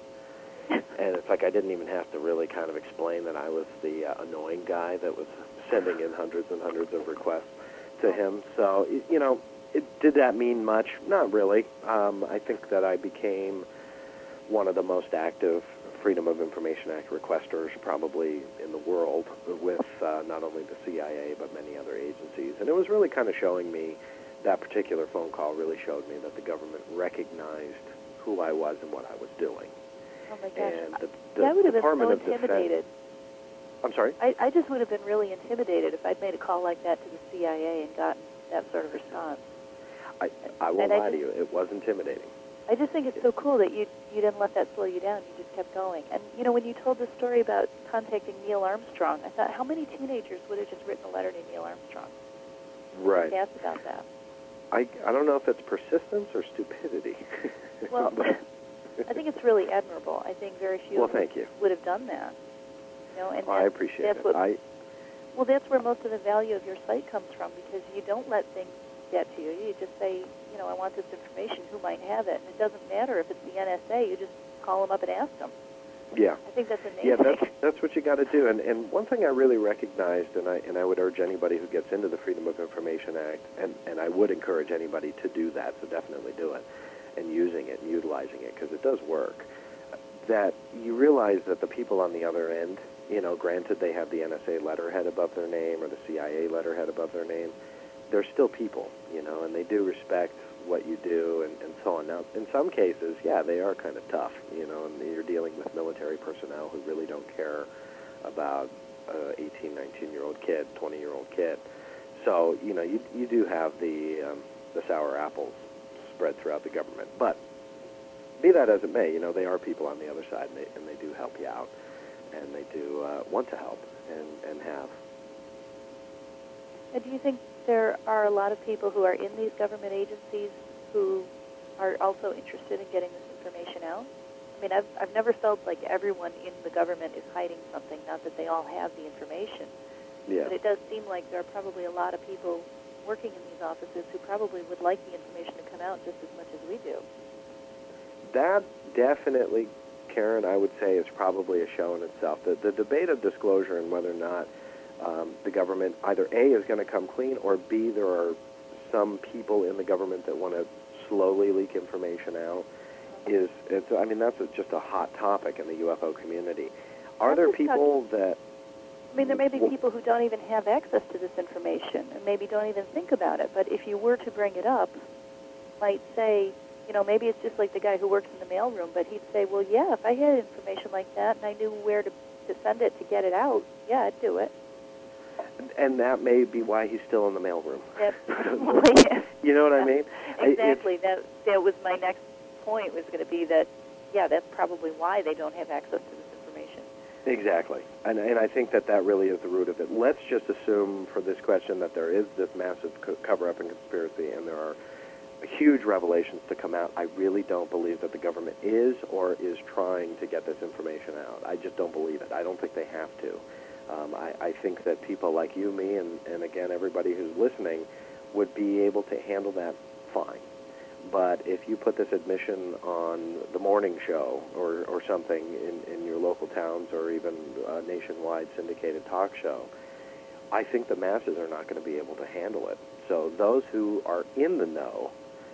And it's like I didn't even have to really kind of explain that I was the uh, annoying guy that was sending in hundreds and hundreds of requests to him. So, you know, it, did that mean much? Not really. Um, I think that I became one of the most active Freedom of Information Act requesters probably in the world, with uh, not only the C I A but many other agencies. And it was really kind of showing me, that particular phone call really showed me that the government recognized who I was and what I was doing. Oh my gosh, And the, the that would have Department been so of intimidated. Defense. I'm sorry? I, I just would have been really intimidated if I'd made a call like that to the C I A and gotten that sort of response. I, I won't I lie just, to you. It was intimidating. I just think it's so cool that you you didn't let that slow you down. You just kept going. And, you know, when you told the story about contacting Neil Armstrong, I thought, how many teenagers would have just written a letter to Neil Armstrong? Right. I asked about that. I, I don't know if it's persistence or stupidity. Well, but, I think it's really admirable. I think very few well, of us thank you. would have done that. You know, and Oh, I that's- appreciate that's it. What, I, well, that's where most of the value of your site comes from, because you don't let things get to you. You just say, you know, I want this information. Who might have it? And it doesn't matter if it's the N S A. You just call them up and ask them. yeah. I think that's amazing. Yeah, that's that's what you got to do. And and one thing I really recognized, and I and I would urge anybody who gets into the Freedom of Information Act, and and I would encourage anybody to do that. So definitely do it, and using it and utilizing it, because it does work. That you realize that the people on the other end, you know, granted they have the N S A letterhead above their name or the C I A letterhead above their name, they're still people, you know, and they do respect what you do and, and so on. Now, in some cases, yeah, they are kind of tough, you know, and you're dealing with military personnel who really don't care about an eighteen, nineteen-year-old kid, twenty-year-old kid. So, you know, you you do have the um, the sour apples spread throughout the government. But be that as it may, you know, they are people on the other side, and they, and they do help you out, and they do uh, want to help and, and have. And do you think there are a lot of people who are in these government agencies who are also interested in getting this information out? I mean, I've, I've never felt like everyone in the government is hiding something, not that they all have the information. Yeah. But it does seem like there are probably a lot of people working in these offices who probably would like the information to come out just as much as we do. That definitely, Karen, I would say is probably a show in itself. The, the debate of disclosure and whether or not um, the government either A, is going to come clean, or B, there are some people in the government that want to slowly leak information out, is, it's, I mean, that's a, just a hot topic in the U F O community. Are I'm there just people talking, that... I mean, there may be well, people who don't even have access to this information and maybe don't even think about it, but if you were to bring it up, might say, you know, maybe it's just like the guy who works in the mailroom, but he'd say, well, yeah, if I had information like that and I knew where to, to send it to get it out, yeah, I'd do it. And that may be why he's still in the mailroom. That's You know what I mean? Exactly. That that was my next point, was going to be that, yeah, that's probably why they don't have access to this information. Exactly. And, and I think that that really is the root of it. Let's just assume for this question that there is this massive co- cover-up and conspiracy, and there are huge revelations to come out. I really don't believe that the government is or is trying to get this information out. I just don't believe it. I don't think they have to. Um, I, I think that people like you, me, and, and again, everybody who's listening would be able to handle that fine. But if you put this admission on the morning show or, or something in, in your local towns or even a nationwide syndicated talk show, I think the masses are not going to be able to handle it. So those who are in the know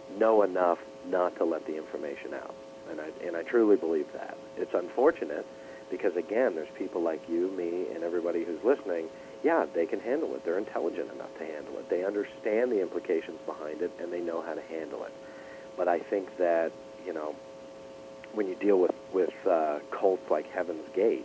know enough not to let the information out. And I, and I truly believe that. It's unfortunate because, again, there's people like you, me, and everybody who's listening. Yeah, they can handle it. They're intelligent enough to handle it. They understand the implications behind it, and they know how to handle it. But I think that, you know, when you deal with, with uh, cults like Heaven's Gate,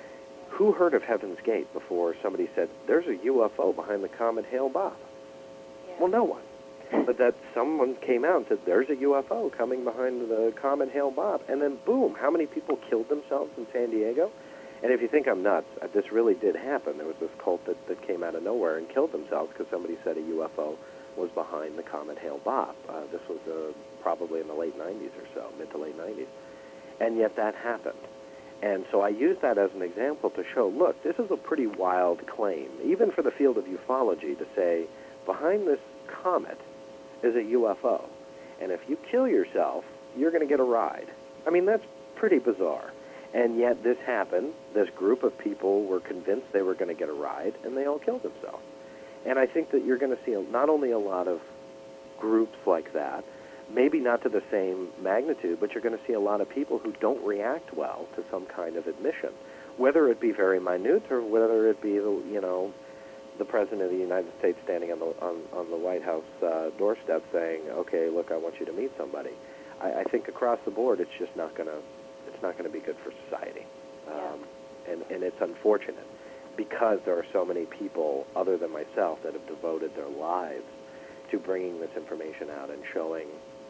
who heard of Heaven's Gate before somebody said, there's a U F O behind the comet Hale-Bopp? Yeah. Well, no one. But that someone came out and said, there's a U F O coming behind the comet Hale-Bopp. And then, boom, how many people killed themselves in San Diego? And if you think I'm nuts, this really did happen. There was this cult that, that came out of nowhere and killed themselves because somebody said a U F O was behind the comet Hale-Bopp. Uh, this was uh, probably in the late nineties or so, mid to late nineties. And yet that happened. And so I use that as an example to show, look, this is a pretty wild claim, even for the field of ufology, to say, behind this comet is a U F O. And if you kill yourself, you're going to get a ride. I mean, that's pretty bizarre. And yet this happened. This group of people were convinced they were going to get a ride, and they all killed themselves. And I think that you're going to see not only a lot of groups like that, maybe not to the same magnitude, but you're going to see a lot of people who don't react well to some kind of admission, whether it be very minute or whether it be, you know, the President of the United States standing on the on, on the White House uh, doorstep saying, okay, look, I want you to meet somebody. I, I think across the board, it's just not going to it's not going to be good for society. Um, and, and it's unfortunate because there are so many people other than myself that have devoted their lives to bringing this information out and showing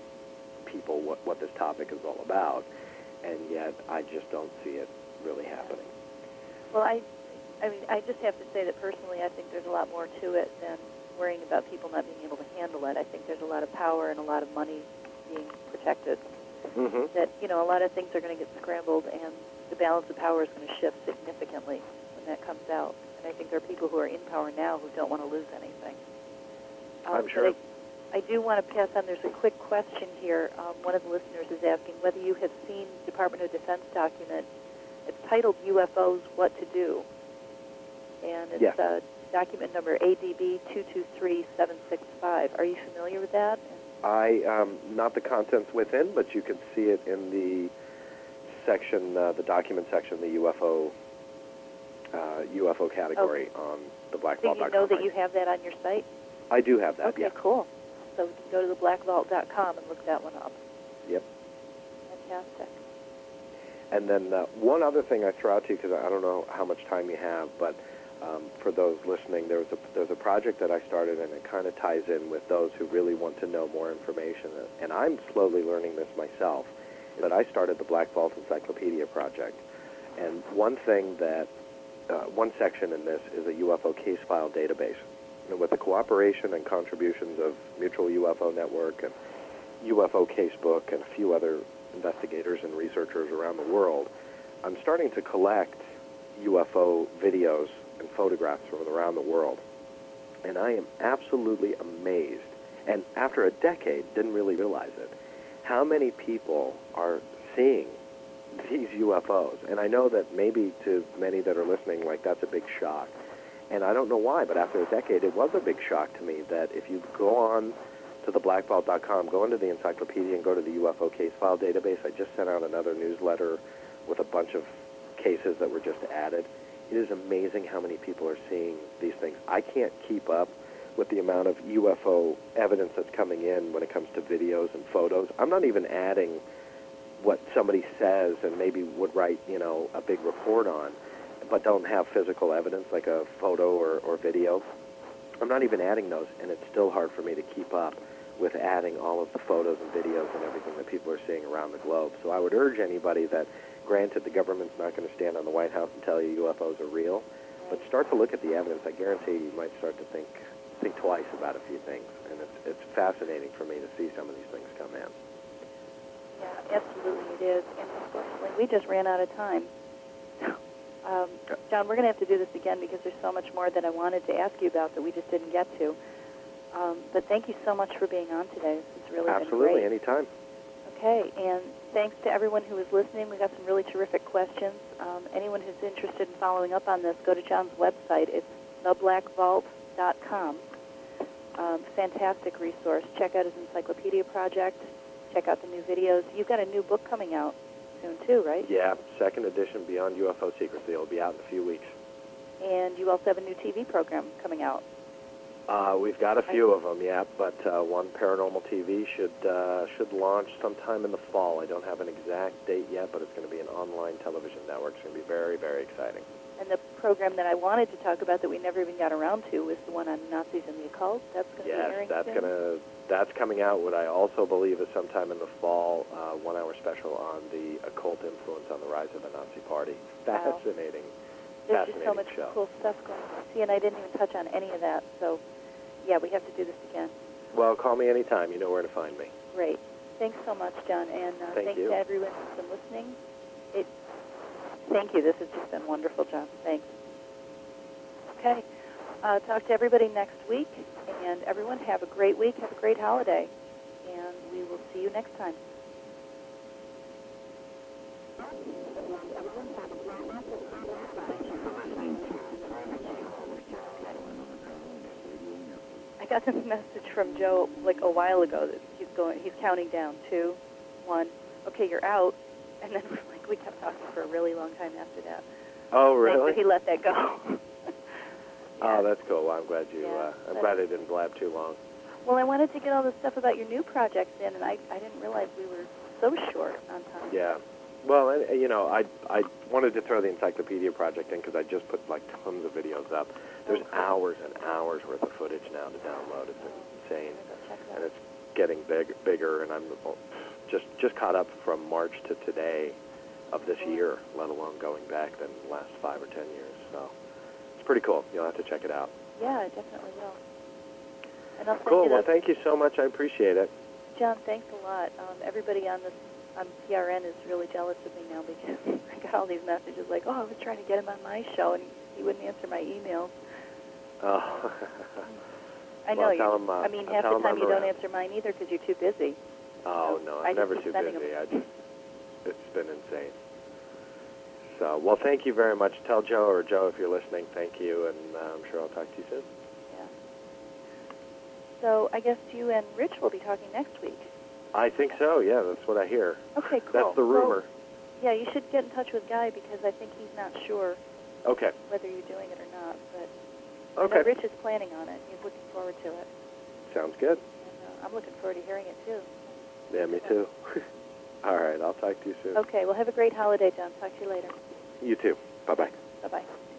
people what, what this topic is all about, and yet I just don't see it really happening. Well, I, I mean, I just have to say that personally, I think there's a lot more to it than worrying about people not being able to handle it. I think there's a lot of power and a lot of money being protected. Mm-hmm. That, you know, a lot of things are going to get scrambled, and the balance of power is going to shift significantly when that comes out. And I think there are people who are in power now who don't want to lose anything. Um, I'm sure. I, I do want to pass on, there's a quick question here. Um, one of the listeners is asking whether you have seen Department of Defense document. It's titled U F Os, What to Do. And it's yes. uh, document number A D B two two three seven six five. Are you familiar with that? I, um, not the contents within, but you can see it in the section, uh, the document section, the U F O uh, U F O category okay. on the black So vault dot com. you know that you have that on your site? I do have that, okay, yeah. Okay, cool. So we can go to the black vault dot com and look that one up. Yep. Fantastic. And then uh, one other thing I throw out to you, because I don't know how much time you have, but um, for those listening, there was a, there's a project that I started, and it kind of ties in with those who really want to know more information. And I'm slowly learning this myself, but I started the Black Vault Encyclopedia Project. And one thing that, uh, one section in this is a U F O case file database. And with the cooperation and contributions of Mutual U F O Network and U F O Casebook and a few other investigators and researchers around the world, I'm starting to collect U F O videos and photographs from around the world. And I am absolutely amazed, and after a decade, didn't really realize it, how many people are seeing these U F Os. And I know that maybe to many that are listening, like, that's a big shock. And I don't know why, but after a decade, it was a big shock to me that if you go on to the black vault dot com, go into the encyclopedia and go to the U F O case file database. I just sent out another newsletter with a bunch of cases that were just added. It is amazing how many people are seeing these things. I can't keep up with the amount of U F O evidence that's coming in when it comes to videos and photos. I'm not even adding what somebody says and maybe would write, you know, a big report on, but don't have physical evidence like a photo or, or video. I'm not even adding those, and it's still hard for me to keep up with adding all of the photos and videos and everything that people are seeing around the globe. So I would urge anybody that, granted, the government's not going to stand on the White House and tell you U F Os are real, but start to look at the evidence. I guarantee you might start to think think twice about a few things, and it's, it's fascinating for me to see some of these things come in. Yeah, absolutely it is. And unfortunately, we just ran out of time. Um, John, we're going to have to do this again because there's so much more that I wanted to ask you about that we just didn't get to. Um, but thank you so much for being on today. This has really Absolutely, been great. anytime. Okay, and thanks to everyone who is listening. We got some really terrific questions. Um, anyone who's interested in following up on this, go to John's website. It's the black vault dot com. Um, fantastic resource. Check out his encyclopedia project. Check out the new videos. You've got a new book coming out soon, too, right? Yeah, second edition, Beyond U F O Secrecy. It'll be out in a few weeks. And you also have a new T V program coming out. Uh, we've got a few of them, yeah, but uh, one Paranormal T V should uh, should launch sometime in the fall. I don't have an exact date yet, but it's going to be an online television network. It's going to be very, very exciting. And the program that I wanted to talk about that we never even got around to was the one on Nazis and the occult. That's going to yes, be airing that's soon? going to that's coming out. What I also believe is sometime in the fall, uh, one-hour special on the occult influence on the rise of the Nazi Party. Wow. Fascinating, There's fascinating just so much show. cool stuff going on. See, and I didn't even touch on any of that, so yeah, we have to do this again. Well, call me anytime. You know where to find me. Great. Thanks so much, John, and uh, Thank thanks you. to everyone who's been listening. It, thank you. This has just been wonderful, John. Thanks. Okay. Uh, talk to everybody next week, and everyone have a great week. Have a great holiday, and we will see you next time. I got this message from Joe like a while ago that he's going, he's counting down two, one. Okay, you're out, and then we're like we kept talking for a really long time after that. Oh, Like, really? he let that go. Oh, that's cool. Well, I'm glad you. Yeah, uh, I'm but- glad I didn't blab too long. Well, I wanted to get all the stuff about your new projects in, and I I didn't realize we were so short on time. Yeah. Well, and, you know, I I wanted to throw the encyclopedia project in because I just put like tons of videos up. There's Oh, cool. hours and hours worth of footage now to download. It's insane, I'm gonna go check that and out. it's getting big, bigger. And I'm just just caught up from March to today of this Cool. year, let alone going back the last five or ten years. So it's pretty cool. You'll have to check it out. Yeah, I definitely will. And I'll send Cool. you Well, those. thank you so much. I appreciate it. John, thanks a lot. Um, everybody on this on P R N is really jealous of me now because I got all these messages like, oh, I was trying to get him on my show, and he, he wouldn't answer my emails. Oh. I know Well, you. tell him, uh, I mean, I'll half tell the him time I'm you don't around. answer mine either because you're too busy. Oh, So no, I I'm just never keep too sending busy. them. I just, it's been insane. So, well, thank you very much. Tell Joe, or Joe, if you're listening, thank you, and uh, I'm sure I'll talk to you soon. Yeah. So I guess you and Rich will be talking next week. I think so, yeah, that's what I hear. Okay, cool. That's the rumor. Well, yeah, you should get in touch with Guy because I think he's not sure Okay. whether you're doing it or not. But I Okay. know Rich is planning on it. He's looking forward to it. Sounds good. And uh, I'm looking forward to hearing it, too. Yeah, me too. All right, I'll talk to you soon. Okay, well, have a great holiday, John. Talk to you later. You too. Bye-bye. Bye-bye.